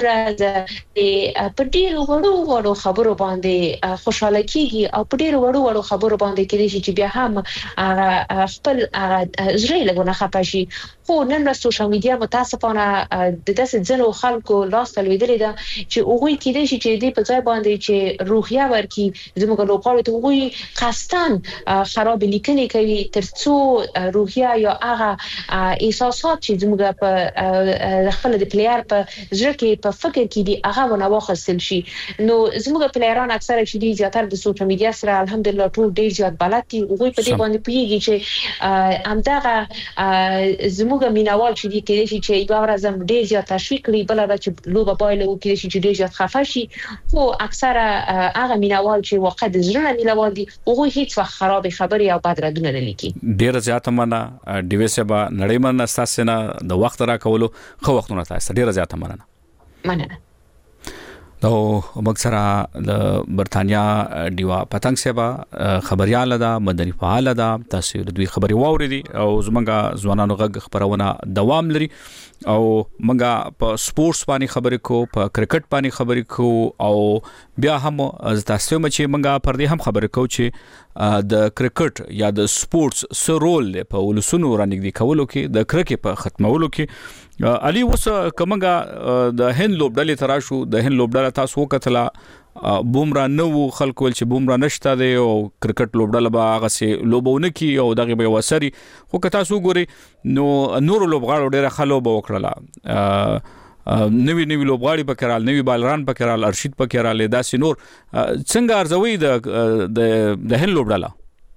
ورځ په ډیرو وړو خبرو باندې خوشاله کیږي او په ډیرو وړو خبرو باندې کېږي چې بیا هم خپل زړه لګونه خپاشي خو نن ورځ سوشل میډیا متاسفانه د داسې ځینو خلکو لاس تلویدلې ده چې هغه کېږي چې دې په ځای باندې چې روحیه ورکي زموږ لوبغاړي ته هغه قصدن خراب لیکنې کوي ترڅو روحیه یا هغه احساسات چې زموږ په خپل د پلیئر په ځړ کې په فکر کې دي هغه ونواخصل شي نو زموږ پلیئران اکثره چې دي زیاتره د سوشل میډیا سره الحمدلله ټول ډیر زیات بلد دي هغه په دې باندې پیږي چې همدغه زموږ مینوال چې دي کې چې یو ورځم ډیر زیات تشویق کړي بل را چې لوبه بایله وکړي چې ډیر زیات خفه شي خو اکثره هغه مینوال چې وقته د زړه مینوال دي هغه هیڅ وخت خراب خبري او بد ردونه نه لیکي ډیر زیات مننه ډي وی سبا نړۍ مننه تاسو نه د وخت را کولو خو وختونه تاسو ډیر زیات مننه نو موږ سره د برتانیا دیوا پتنګ سبا خبرياله ده مدني فعال ده تاسو د دوی خبري واوري او زمونږه ځوانانو غږ خبرونه دوام لري او موږ په سپورتس باندې خبرې کو په کرکټ باندې خبرې کو او بیا هم تاسو چې موږ پر دې هم خبرې کو چې د کرکټ یا د سپورتس سره رول په ولسونو رانګدي کولو کې د کرکټ په ختمولو کې علي وس کومګه د هند لوبډلې تراشو د هند لوبډله تاسو وکتله بومرا نو خلکو ول چې بومرا نشته دی او کرکټ لوبډله به هغه سي لوبونه کی او دغه به وسري خو که تاسو ګوري نو نور لوبغاړو ډیره خلو به وکړه نوی لوبغاړي پکرال نوی بالران پکرال ارشید پکرال داسې نور څنګه ارزوي د هند لوبډله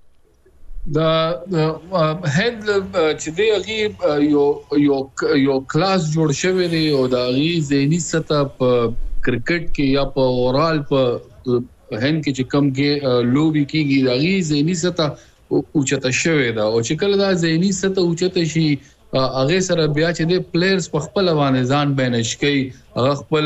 د هند چې دی یو کلاس جوړ شوی دی او د غي ذهني سطح په کرکټ کې یا په اورال په هند کې چې کم کې لوبي کېږي د غي ذهني سطح اوچته شوی دا او چې کله دا ذهني سطح اوچته شي هغه سره بیا چې د پلیئرز په خپل باندې ځان مینج کوي هغه خپل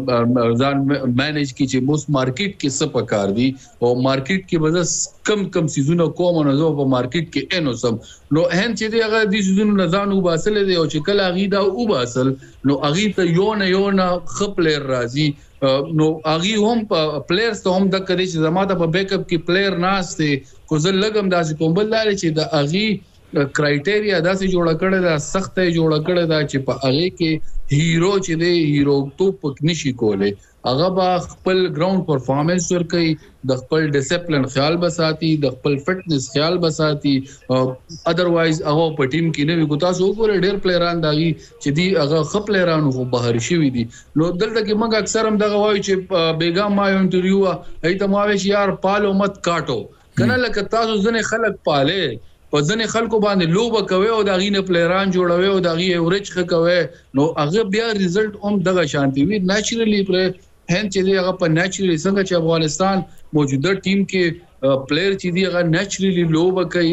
ځان مینج کوي چې موس مارکیټ کې څه پکار دي او مارکیټ کې بس کم سيزونه کوم نه زو په مارکیټ کې انو سم نو هند چې دی هغه د سيزونه ځان وباسل دي او چې کله هغه دا وباسل نو هغه ته یو نه خپل راځي نو هغه هم په پلیئرز ته هم د کدي چې زماده په بیک اپ کې پلیئر ناشته کو زل لګم داسې کوم بل لري چې د هغه کرایټیریا داسې جوړ کړی دا سخت جوړ کړی دا چې په هغه کې هیرو چې دی هیرو تو پک نشي کوله هغه با خپل ګراوند پرفارمنس ورکړي د خپل ډیسپلین خیال بساتي د خپل فټنس خیال بساتي اذروایز هغه په ټیم کې نه وي ګوتا سو ګور ډیر پلیران داږي چې دی هغه خپل پلیران خو بهر شي دي نو دلته کې موږ اکثر هم دغه وایو چې بیګام ما یو انټرویو ایته ما وی یار پالو مت کاټو کنه لکه تاسو ځنه خلک پاله په ځنې خلکو باندې لوبه کوي او دا غینه پلیران جوړوي او دا غي اورچ کوي نو هغه بیا ریزلټ هم دغه شانتي وي نېچرلی پر هند چې دی هغه په نېچرلی څنګه چې افغانستان موجوده ټیم کې پلیئر چې دی هغه نېچرلی لوبه کوي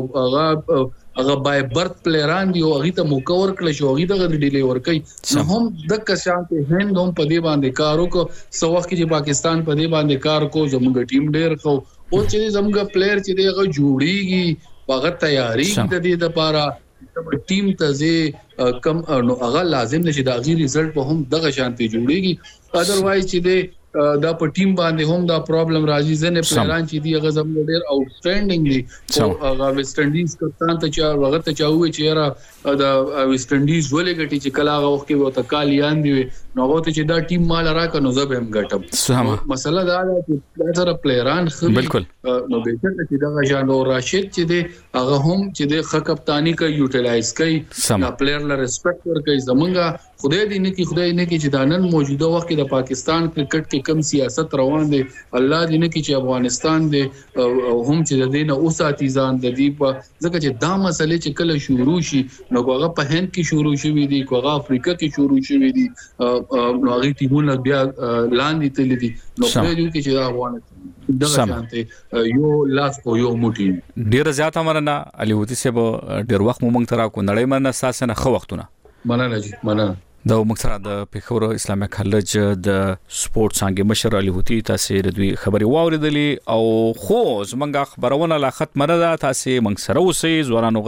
او هغه بای برت پلیران دی او هغه ته موکور کړل شو هغه دغه ډیلی ور کوي نو هم د شانتي هند هم په دې باندې کارو کو سو وخت چې پاکستان په دې باندې کار کو زموږ ټیم ډیر خو او چې زموږ پلیئر چې دی هغه جوړیږي هغه تیاری د دې لپاره ټیم ته زی کم نو هغه لازم نشي دا غي ریزلټ په هم دغه شانتي جوړیږي اذروایز چې دی دا په ټیم باندې هم دا پرابلم راځي ځنه پلان چې دی هغه زموږ ډیر آوټسټینډینګ دی او هغه ویسټ انډیز کپتان ته چې هغه ته چاوي چې را دا ویسټ انډیز ولې غټي چې کله هغه وخت کې وته کالیان دی نو هغه ته چې دا ټیم مال راکنو زب هم غټم مسله دا ده چې سره پلیران خو بالکل نو به چې دا جانو راشد چې دی هغه هم چې دی خ کپتانی کوي یوټیلایز کوي دا پلیئر له ریسپیکټ ورکوي زمونږه خدای دې نه کې چې دا نن موجوده وخت کې د پاکستان کرکټ کې کم سیاست روان دي الله دې نه کې چې افغانستان دې هم چې د دینه او ساتي ځان د دې په ځکه چې دا مسلې چې کله شروع شي نو هغه په هند کې شروع شوې دي هغه افریقا کې شروع شوې دي نو هغه ټیمونه بیا لاندې تللي دي نو په دې کې چې افغانستان دغه شانته یو لاس او یو موټی ډیر زیات امرنا علي وتی سه ډیر وخت مونږ ترا کو نړۍ مننه ساسنه خو وختونه مننه د مکسره د پیښور اسلامي کالج د سپورت څنګه مشر علي هوتی تاسو د دوی خبري واوریدلې او خو زمونږه خبرونه لا ختم نه ده تاسو مکسره اوسې زورانو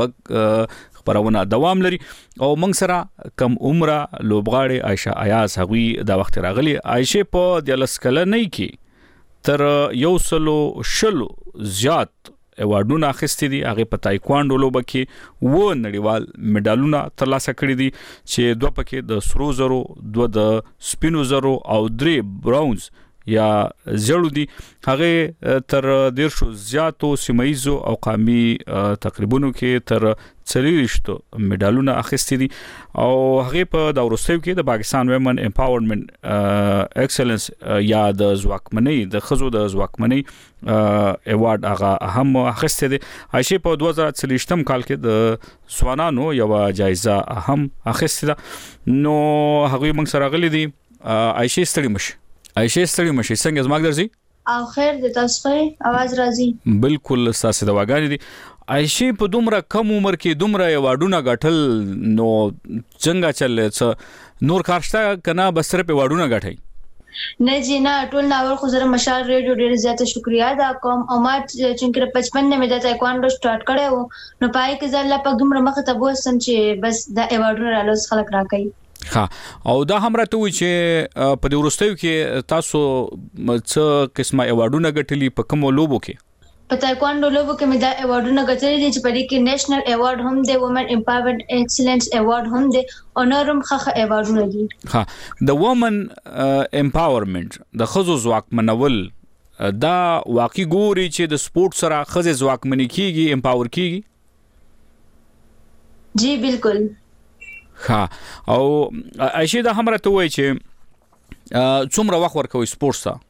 غ خبرونه دوام لري او مکسره کم عمره لوبغاړي عائشه ایاز هغوی د وخت راغلي عائشه په د لسکل نه کی تر یو سلو شلو زیات ایوارډونه اخیستي دي هغه په تایکوانډو لوبه کې و نړیوال میډالونه ترلاسه کړي دي چې دوه پکې د سرو زرو دوه د سپینو زرو او درې براونز یا زړو دي هغه تر ډیر شو زیاتو سیمایزو او قومي تقریبونو کې تر 40 میډالونه اخیستي دي او هغه په د اورستیو کې د پاکستان ویمن امپاورمنت ایکسلنس یا د ځواکمنۍ د خزو د ځواکمنۍ ایوارډ هغه هم اخیسته دي عائشه په 2023م کال کې د سوانانو یو جایزه هم اخیسته ده نو هغه موږ سره غلي دي عائشه ستړي مشه څنګه زما درځي او خیر د تاسو आवाज راځي بالکل ساسه دواګانی دي عائشه په دومره کم عمر کې دومره ایوارډونه غټل نو څنګه چل نور کارشته کنه بس صرف ایوارډونه غټي نه جی نه ټول ناول خو زره مشال ریډیو ډېر زیاته شکریا ادا کوم او ما چې 55 مې د تایکوانډو سٹارټ کړو نو پای کې ځل په دومره مخ ته وسم چې بس د ایوارډونو رالوس خلک راکړي. ها او دا هم راته وي چې په دې ورستیو کې تاسو څه قسمه ایوارډونه ګټلي په کوم لوبو کې؟ په تایکوانډو لوبو کې مې دا ایوارډونه ګټلي دي چې په دې کې نېشنل ایوارډ هم دی، وومن امپاورمنت ایکسلنس ایوارډ هم دی او نورم خخه ایوارډونه دي. ها د وومن امپاورمنت د خزو ځواکمنول دا واقعي ګوري چې د سپورت سره خزې ځواکمنې کیږي امپاور کیږي؟ جی بالکل. ها او عائشه دا هم راته وایي چې څومره وخت ورکوي سپورت ته؟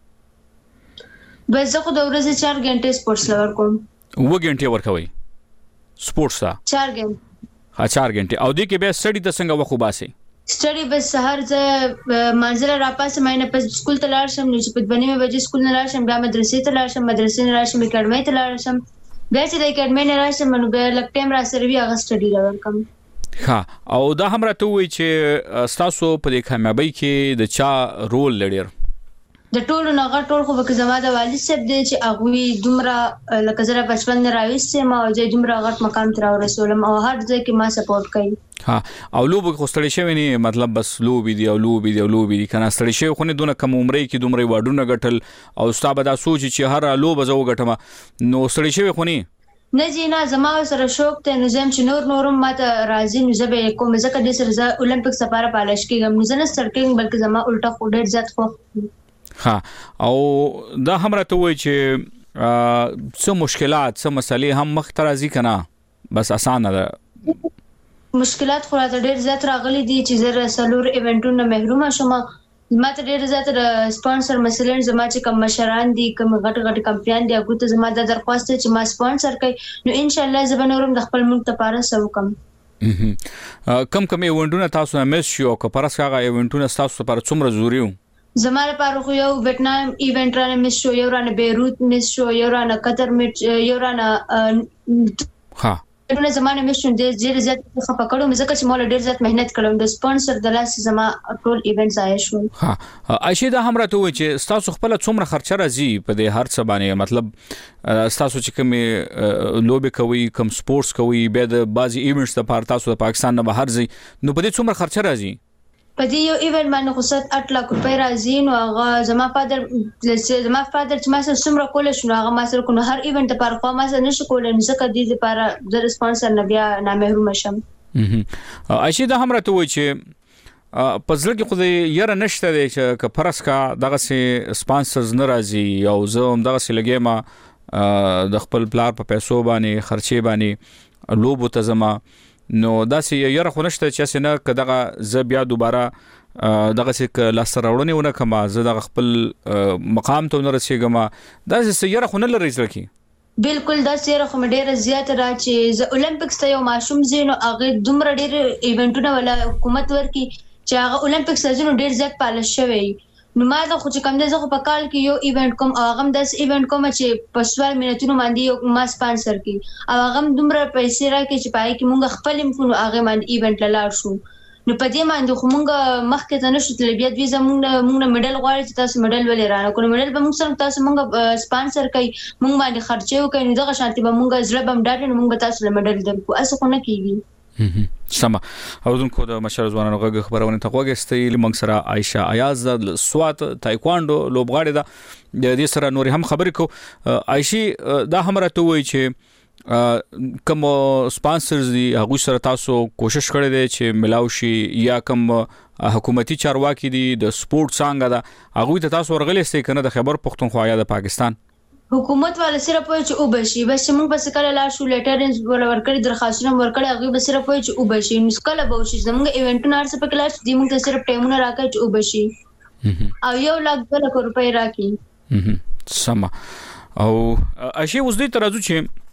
بس زه خو د ورځې 4 غنټې سپورتس لور کوم. 2 غنټې ورکوي سپورتس ته؟ 4 غنټې. ها 4 غنټې. او دې کې به سټډي ته څنګه وخت وباسي؟ سټډي بس سحر زه منځله را پاسه مې نه پس سکول ته لاړ شم، نو چې په 2 بجې سکول نه لاړ شم، بیا مدرسې ته لاړ شم، مدرسې نه لاړ شم اکیډمۍ ته لاړ شم، بیا چې د اکیډمۍ نه راشم نو بیا لږ ټایم را سره وی هغه سټډي لور کوم. ها او دا هم راته وایي چې تاسو په دې کامیابی کې د چا رول لري؟ د ټولو نه ټول خو به زما د والد صاحب دی چې هغه دومره لکه زره 55 نه راوېسته ما او چې دومره غټ مقام تر ورسولم او هر ځای کې ما سپورټ کوي. ها او لوب خو ستړي شوی نه مطلب بس لوب دی او لوب دی او لوب دی کنه ستړي شوی خو نه دونه کم عمرې کې دومره وډونه غټل او ستابه دا سوچ چې هر لوب زو غټم نو ستړي شوی خو نه نه جی نه زما سره شوق ته نظام چې نورم ماته راځي نو زه به کوم ځکه د سره اولمپیک سپاره پالش کېږم نو زه نه سټرکینګ بلکې زما الټا خو ډېر زیات خو. ها او دا هم راته وایي چې څه مشکلات څه مسلې هم مخ ته راځي کنه بس اسانه ده؟ مشکلات خو راته ډېر زیات راغلي دي چې زه سلور ایونټونو محروم شوم. ما ته ډېر زیات سپانسر مثلا زما چې کوم مشران دي کوم غټ کمپنیان دي هغه ته زما د درخواست چې ما سپانسر کړي نو ان شاء الله زه به نورم د خپل ملک لپاره سو کوم. کم ایونټونه تاسو مس شو که پرس هغه ایونټونه تاسو لپاره څومره ضروري وو؟ زما لپاره خو یو ویتنام ایونت رانه مس شو، یو رانه بیروت مس شو، یو رانه قطر مس، یو رانه ها ټول زمانه مس شو د ډیر زیات خپه کړم ځکه چې مول ډیر زیات مهنت کړم د سپانسر د لاس زما ټول ایونټس آیا شو. ها عائشه دا هم راته وایي چې تاسو خپل څومره خرچه راځي په دې هر څه باندې مطلب تاسو چې کوم لوبي کوي کوم سپورتس کوي به د بازي ایونټس لپاره تاسو د پاکستان نه بهر ځي نو په دې څومره خرچه راځي؟ په دې یو ایونت باندې خو 8 لک روپۍ راځي نو هغه زما فادر چې ما سره څومره کول شو هغه ما سره کو هر ایونت لپاره خو ما سره نشو کولای ځکه دې لپاره د سپانسر نه بیا نه محروم شم. عائشه دا هم راته وایي چې پزړه کې خو دې یاره نشته دی چې که فرض کا دغه سي سپانسرز ناراضي او زه هم دغه سي لګې ما د خپل پلار په پیسو باندې خرچې باندې لوبو ته زما نو دا سي یاره خو نشته چې نه کداغه ز بیا دوباره دغه سي لاس راوړنه ونه کما زه د خپل مقام ته ورسېګم دا سي یاره خو نه لري ځکه بالکل دا سره خو ډیره زیات را چې ز اولمپیکس ته یو ماشوم زینو هغه دومره ډیر ایونټونه ولا حکومت ورکی چې هغه اولمپیکس ته ډیر زیات پالش شوی نو ما دا خو چې کوم د زه په کال کې یو ایونت کوم او هغه د ایونت کوم چې په 12 منټونو باندې یو ما سپانسر کی او هغه دومره پیسې راکې چې پای کې مونږ خپل مخونو هغه باندې ایونت لاله شو نو په دې باندې خو مونږ مخکې ته نشو تل بیا دوی زمونږ میډل غواړي چې تاسو میډل ولې رانه کوم میډل به موږ سره تاسو مونږ سپانسر کوي مونږ باندې خرچه وکړي نو دغه شانتي به مونږ زړه بم ډاټ نو مونږ تاسو له میډل درکو اسه خو نه کیږي. سما اوردونکو د مشر ځوانانو غږ خبرونه ته وګستې لمنګ سره عائشه ایاز د سوات تایکوانډو لوبغاړي د دې سره نور هم خبرې کو عائشه دا هم راته وایي چې کوم سپانسرز دي هغه سره تاسو کوشش کړی دی چې ملاو شي یا کوم حکومتي چارواکي دي د سپورت څنګه دا هغه ته تاسو ورغلې استې کنه د خیبر پختونخوا یا د پاکستان حکومت والا صرف وایي چې او بشي بس موږ بس کله لا شو لیټرز ورکړي درخواستونه ورکړي هغه بس صرف وایي چې او بشي نو کله به شي زموږ ایونټونه ارڅ په کلاس دي موږ ته صرف ټایمونه راکړي چې او بشي او یو لک روپۍ راکړي سما او اشي اوس دې ترازو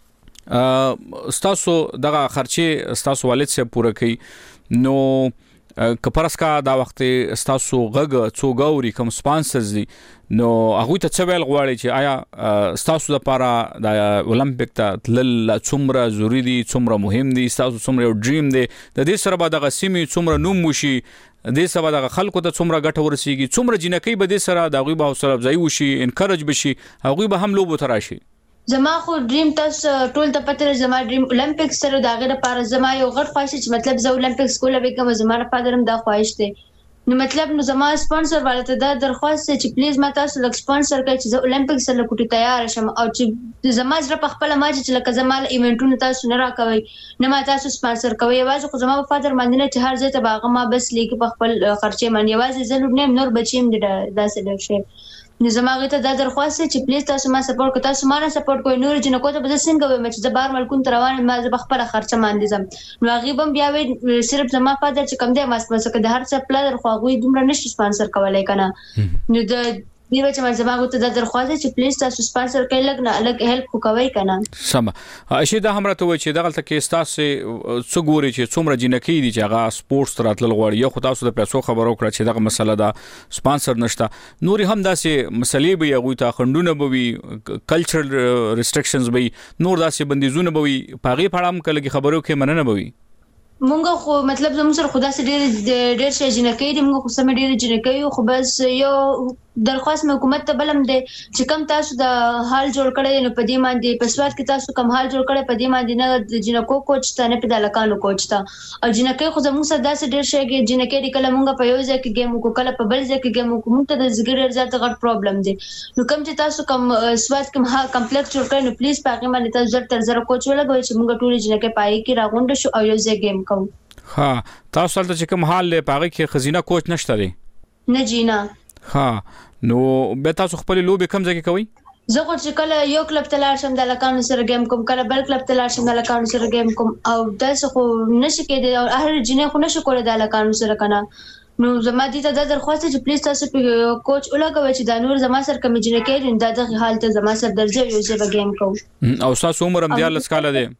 چې ستاسو دغه خرچه ستاسو والد سره پوره کړي نو کپرس کا دا وخت ستاسو غږ څو غوري کوم سپانسرز دي نو هغه ته څه ویل غواړي چې آیا ستاسو لپاره د اولمپیک ته تلل څومره ضروری دي څومره مهم دي ستاسو څومره یو ډریم دی د دې سره به د غسیمي څومره نوم وشي د سبا د خلکو ته څومره ګټه ورسیږي څومره جنکی به د سره د غوي به حوصله افزایی وشي انکریج بشي هغه به هم لوبو تراشي زما خو ډریم تاسو ټول ته پته زما ډریم اولمپیکس سره دا غره لپاره زما یو غټ خواهش چې مطلب زه اولمپیکس کوله به کوم زما لپاره هم دا خواهش دی نو مطلب نو زما سپانسر والته دا درخواست چې پلیز ما تاسو لک سپانسر کړئ چې زه اولمپیکس سره کوټی تیار شم او چې زما زړه په خپل ما چې لکه زما ایونټونو تاسو نه راکوي نه ما تاسو سپانسر کوي یوازې خو زما په فادر باندې نه چې هر ځای ته باغه ما بس لیک په خپل خرچه باندې یوازې زه لوډ نور بچیم داسې ډېر شي نو زما غته دا درخواست چې پلیز تاسو ما سپورټ کوئ تاسو ما نه سپورټ کوئ نور جنکو ته به څنګه وایم چې د بار ملکون روان ما زه خپل خرچه باندې زم نو هغه بم بیا وی صرف زما فادر چې کم دی ما سپانسر د هر څه پلان خو هغه دومره نشي سپانسر کولای کنه نو د دیو چې ما زما غته دا درخواست چې پلیز تاسو سپانسر کړئ لګ نه الګ هیلپ کوی کنه سم اشي دا هم راته و چې دغه کې تاسو څو ګوري چې څومره جنکی دي چې هغه سپورتس تراتل غواړي یو خو تاسو د پیسو خبرو کړ چې دغه مسله دا سپانسر نشته نور هم داسې مسلې به یو ته خندونه به وي کلچرل ریستریکشنز به نور داسې بندیزونه به وي پاغي پړم کله خبرو کې مننه به وي مونږ خو مطلب زموږ سره خدا سره ډېر شي جنکی دي مونږ خو سم ډېر جنکی خو بس یو درخواست مې حکومت ته بلم دي چې کم تاسو د حال جوړ کړی نو په دې باندې په سواد کې تاسو کم حال جوړ کړی په دې باندې نه د جنکو کوچ ته نه په دالکانو کوچ ته او جنکی خو زموږ سره داسې ډېر شي کې جنکی د کله مونږ په یو ځای کې ګیم کو کله په بل ځای کې ګیم کو مونږ ته د زګر زیات غټ پرابلم دي نو کم چې تاسو کم سواد کوم ها کمپلیکس جوړ کړئ نو پلیز پاګه باندې تاسو زر تر زر کوچ ولګوي چې مونږ ټول جنکی پای کې راغونډ شو او یو ځای ګیم کوو ها تاسو ته چې کوم حال له پاګه کې خزینه کوچ نشته دی نه جینا ها نو به تاسو خپل لوبي کم ځای کې کوي زه خو چې کله یو کلب ته لاړ شم د لکانو سره گیم کوم کله بل کلب ته لاړ شم د لکانو سره گیم کوم او داسې خو نشي کېدی او هر جنې خو نشي کولای د لکانو سره کنه نو زما دي ته د درخواست چې پلیز تاسو په کوچ ولګوي چې د نور زما سره کم جنې کېدین د دغه حالت زما سره درځي یو ځای گیم کوم او تاسو عمر هم د لسکاله دی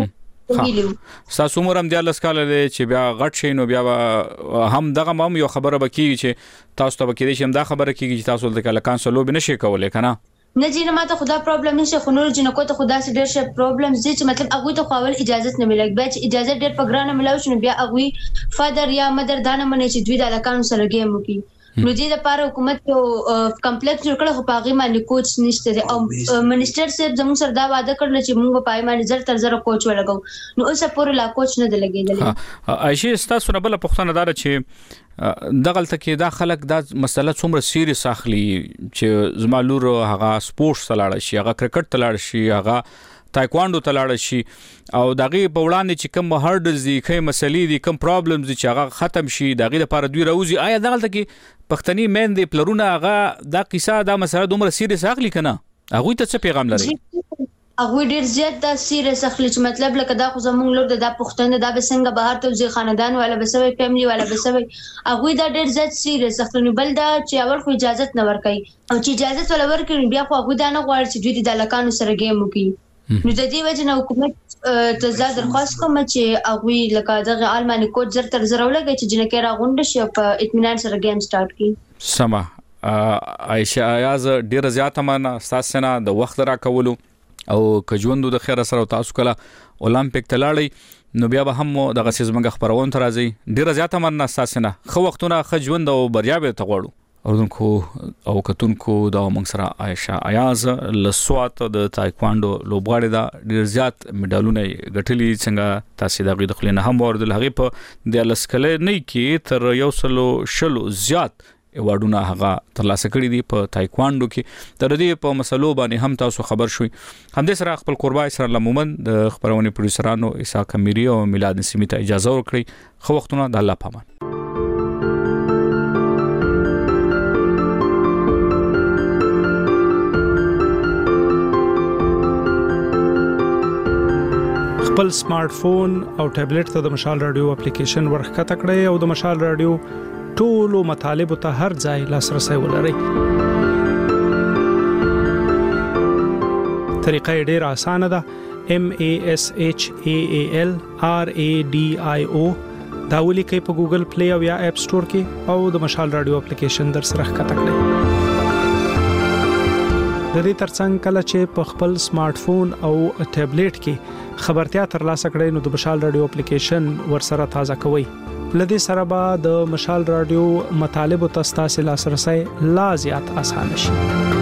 تاسو عمر هم د لسکاله دی چې بیا غټ شي نو بیا هم دغه مم یو خبره بکیږي چې تاسو ته بکیږي چې هم دا خبره کیږي چې تاسو د کله کانسلو به نشي کولای کنه نه جی نه ماته خدا پرابلم نشه خو نور جنکو ته خدا سره ډېر شه پرابلم زی چې مطلب هغه ته خپل اجازه نه ملګ بیا چې اجازه ډېر پګرانه ملاو شنو بیا هغه فادر یا مدر دانه منې چې دوی د لکانو سره گیم وکي نو دې لپاره حکومت یو کمپلیکس جوړ کړ خو پاغي باندې کوچ نشته او منسٹر صاحب زموږ سره دا وعده کړل چې موږ په پای باندې زر تر زر کوچ ولګو نو اوس پورې لا کوچ نه لګیدل عائشه تاسو نه بل پښتنه دار چې دغلت کې دا خلک دا مسله څومره سیریس اخلي چې زمالور هغه سپورتس تلاړ شي هغه کرکټ تلاړ شي هغه تایکواندو تلاړ شي او دغه په وړاندې چې کوم هارډز دي کوم مسلې دي کوم پرابلمز دي چې هغه ختم شي دغه لپاره دوی راوځي آیا دغلت کې پښتني مین دي پلرونه هغه دا قصه دا مسله دومره سیریس اخلي کنه هغه ته څه پیغام لري هغه ډیر زیات دا سیریس اخلي چې مطلب لکه دا خو زمونږ لور د پښتنه دا به څنګه بهر ته ځي خاندان والا بسوي فیملی والا بسوي هغه دا ډیر زیات سیریس اخلي بل دا چې اول خو اجازه نه ورکړي او چې اجازه ول ورکړي بیا خو هغه دا نه غواړي چې دوی د لکانو سره گیم وکړي نو د دې وجه نه حکومت ته زاد درخواست کوم چې هغه لکه دغه الماني کوچ زر تر زر ولګي چې جنکه راغونډ شي په اطمینان سره گیم سٹارټ کړي سما عائشه ایاز ډیر زیات مننه تاسو نه د وخت را کولو او کجوندو د خیر سره تاسو کله اولمپیک تلاړی نو بیا به هم دغه سیزمنګ خبرون تر راځي ډیر زیات مننه تاسو نه خو وختونه خجوند او بریا به تغوړو اوردونکو او کتونکو دا موږ سره عائشه ایاز لسوات د تایکواندو لوبغاړي دا ډیر زیات میډالونه ګټلي څنګه تاسو د غوډخلینه هم ورده هغه په د لسکله نه کې تر یو سلو شلو زیات ایوارډونه هغه ترلاسه کړی دي په تایکواندو کې تر دې په مسلو باندې هم تاسو خبر شوي همدې سره خپل قربای سره لمومن د خبرونه پروډوسرانو عیسی کمیری او میلاد نسیمی ته اجازه ورکړي خو وختونه د الله پامان خپل سمارټ فون او ټابلیټ ته د مشال رادیو اپلیکیشن ورخته کړئ او د مشال رادیو ټولو مطالب ته هر ځای لاسرسي ولرئ. طریقه ډیره اسانه ده. MASHAALRADIO دا ولیکئ په ګوګل پلی او یا اپ سٹور کې او د مشال رادیو اپلیکیشن در سره ښکته کړئ. د دې ترڅنګ کله چې په خپل سمارټ فون او ټابلیټ کې خبرتیا ترلاسه کړئ نو د مشال رادیو اپلیکیشن ورسره تازه کوئ. لدې سره به د مشال رادیو مطالب او تاسو لاسرسي لا زیات آسان شي.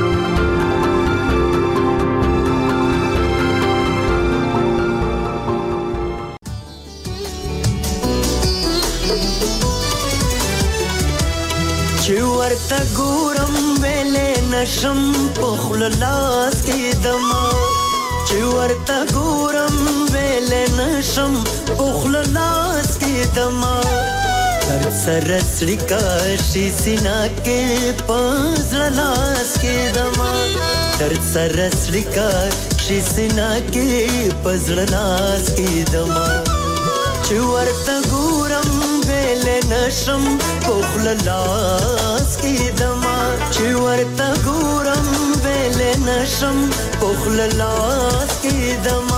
ورته ګورم ویلې نشم په خوله لاس کې دما چې ورته ګورم ویلې نشم په خوله لاس کې دما هر سره سړی کاشي سینا کې پزړه لاس کې دما هر سره سړی کاشي سینا کې پزړه لاس کې دما چې ورته ګورم ویلې نشم په خوله لاس کې دما چې ورته ګورم ویلې نشم په خوله لاس کې دما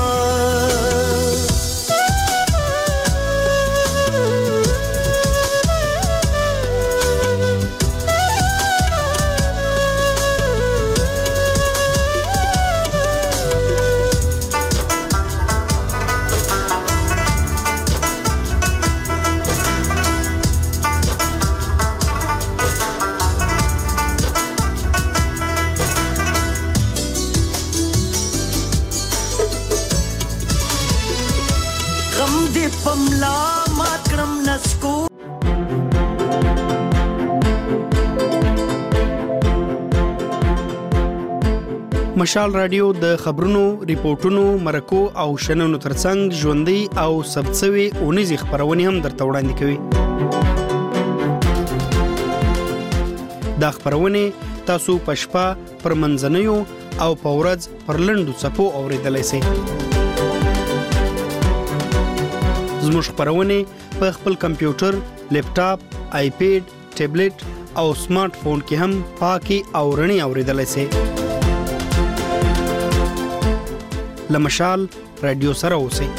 مشال رادیو د خبرونو، ریپورتونو، مرکو او شننو ترڅنګ ژوندۍ او ثبتسوي اونیزې خبرونه هم درته وړاندې کوي. دا خبرونه تاسو په شپه پر منځنیو او په ورځ پر لنډو څپو اوریدلای شئ. زموږ خبرونه په خپل کمپیوټر، لیپټاپ، آیپیډ، ټابلیټ او سمارټ فون کې هم پاکي او رڼي اوریدلای شئ. لمشال رادیو سره اوسئ.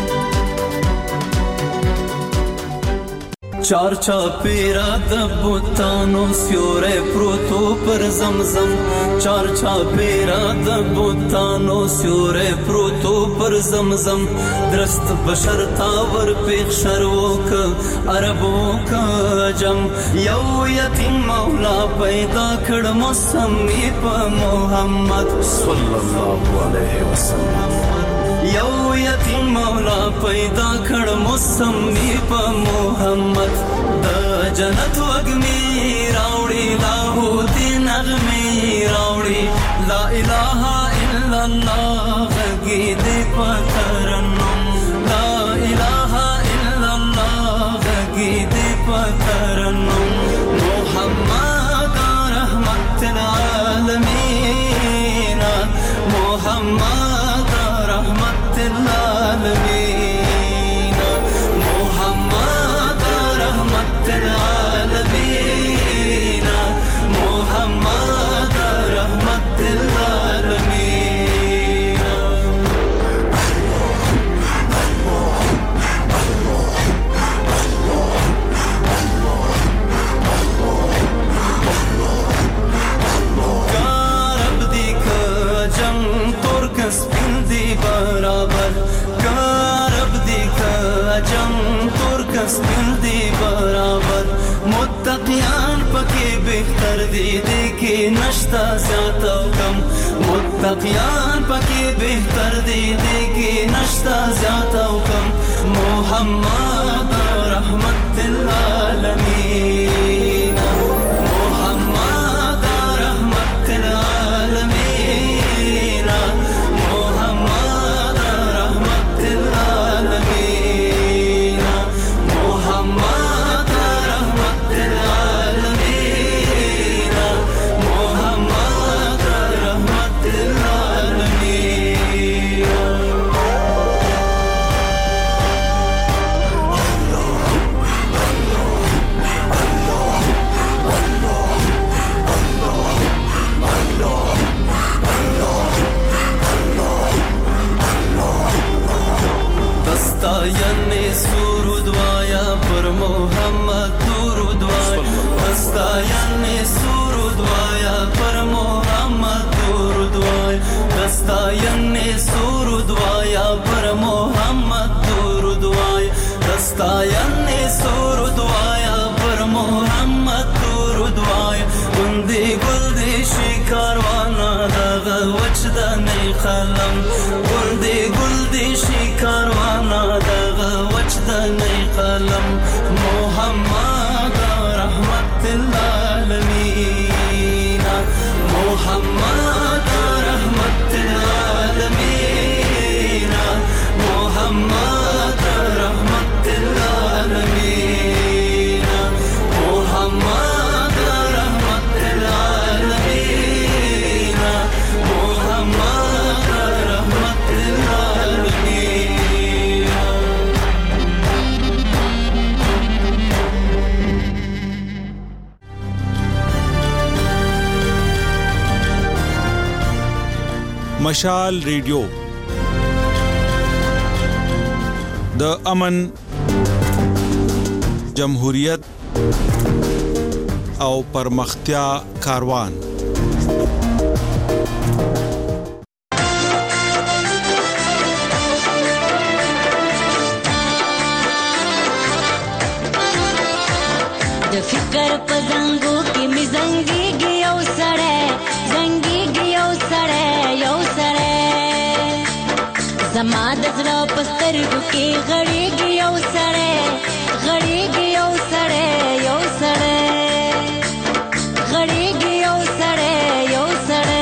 چار چاپیرا د بوتانو سیوره پروتو پر زمزم چار چاپیرا د بوتانو سیوره پروتو پر زمزم درست بشر تاور پیخ شروک عربو کا جم یو یتیم مولا پیدا کړ موسمی په محمد صلی الله علیه وسلم یو یتیم مولا پیدا کړ موسمی په محمد د جنت وګمی راوړي لاهوتی نغمه راوړي لا اله الا الله غږی دې پترنم لا اله الا الله غږی دې پترنم محمد رحمت العالمین محمد رحمت العالمین محمد رحمت العالمین محمد رحمت العالمین کارب دیکھ جنگ ترک سپین دی برابر کارب دیکھ جنگ ترک سپین دی برابر متقیان پکې بهتر دي کې نشتا زیات او کم متقیان پکې بهتر دي کې نشتا زیات او کم محمد رحمت العالمین محمد رحمت العالمین محمد رحمت العالمین محمد رحمت العالمین محمد رحمت العالمین دستاین سرود وایا پر محمد درود وایا دستاین سرود وایا پر محمد درود وایا گندی گلدی شکاروانا دغه وجدانی قلم گلدی گلدی شکاروانا دغه وجدانی قلم محمد رحمت العالمین محمد رحمت العالمین محمد رحمت العالمین محمد رحمت العالمین محمد رحمت العالمین. مشال ریډیو د امن جمهوریت او پرمختیا کاروان د فکر په زنګو کې می زنګيږي یو سړی زنګيږي یو سړی یو سړی زما د زړه په سترګو کې غړېږي یو سړی غړېږي یو سړی یو سړی غړېږي یو سړی یو سړی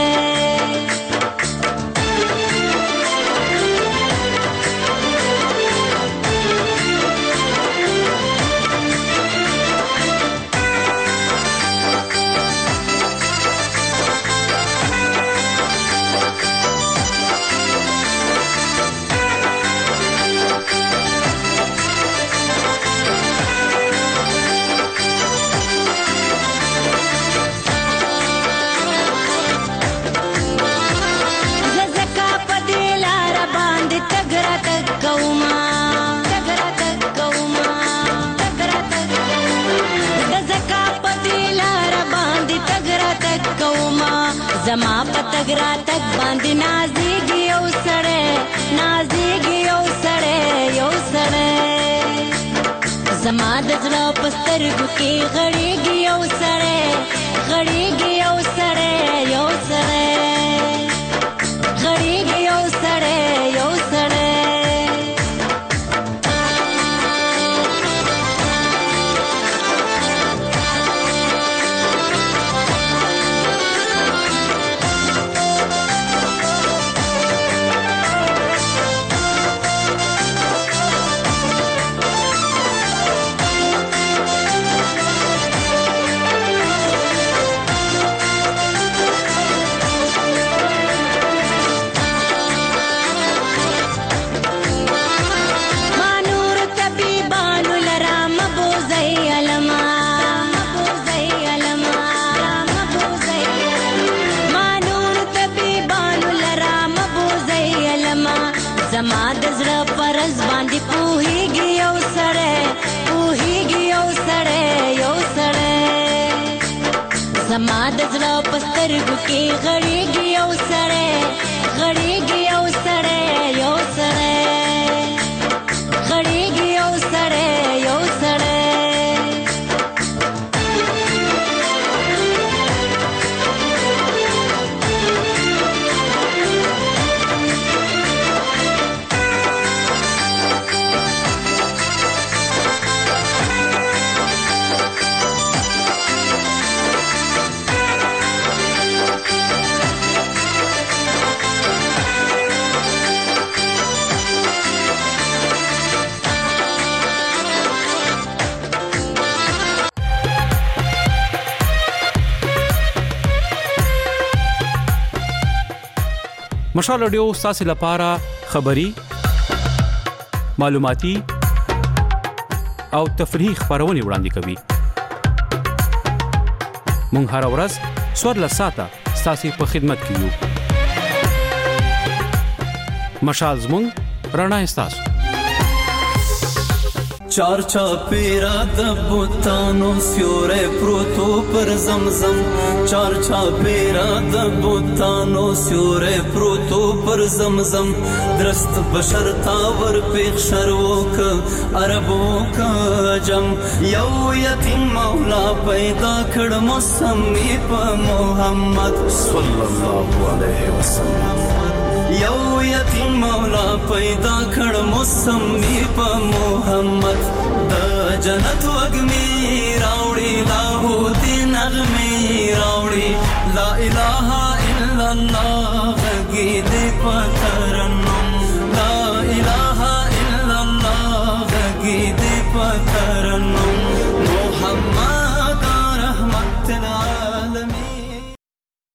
زما پتګ را تک باندې نازېږي یو سړی نازېږي یو سړی یو سړی زما د زړه په سترګو کې غړېږي یو سړی غړېږي یو سړی یو سړی غړېږي یو سړی یو سړی زما د زړه پرز باندې پوهیږي یو سړی پوهیږي یو سړی یو سړی زما د زړه په سترګو کې غړېږي یو سړی غړېږي یو سړی یو سړی غړېږي یو سړی یو سړی مشال رادیو ستاسو لپاره خبری معلوماتي او تفریحي خبرونه وړاندې کوي. مونږ هر ورځ سوار لساته ستاسو په خدمت کې یو. مشال زموږ رڼا ستاسو. چار چاپیرا د بوتانو سیوره پروتو پر زمزم چار چاپیرا د بوتانو سیوره پروتو پر زمزم درست بشر تاور پیخ شروک عربو کا جم یو یتیم مولا پیدا کړ مسمی په محمد صلی الله علیه وسلم یو یتیم مولا پیدا کړ مسمی په محمد د جنت وګمی راوړي لاهوتی نغمي راوړي لا اله الا الله غږی دې په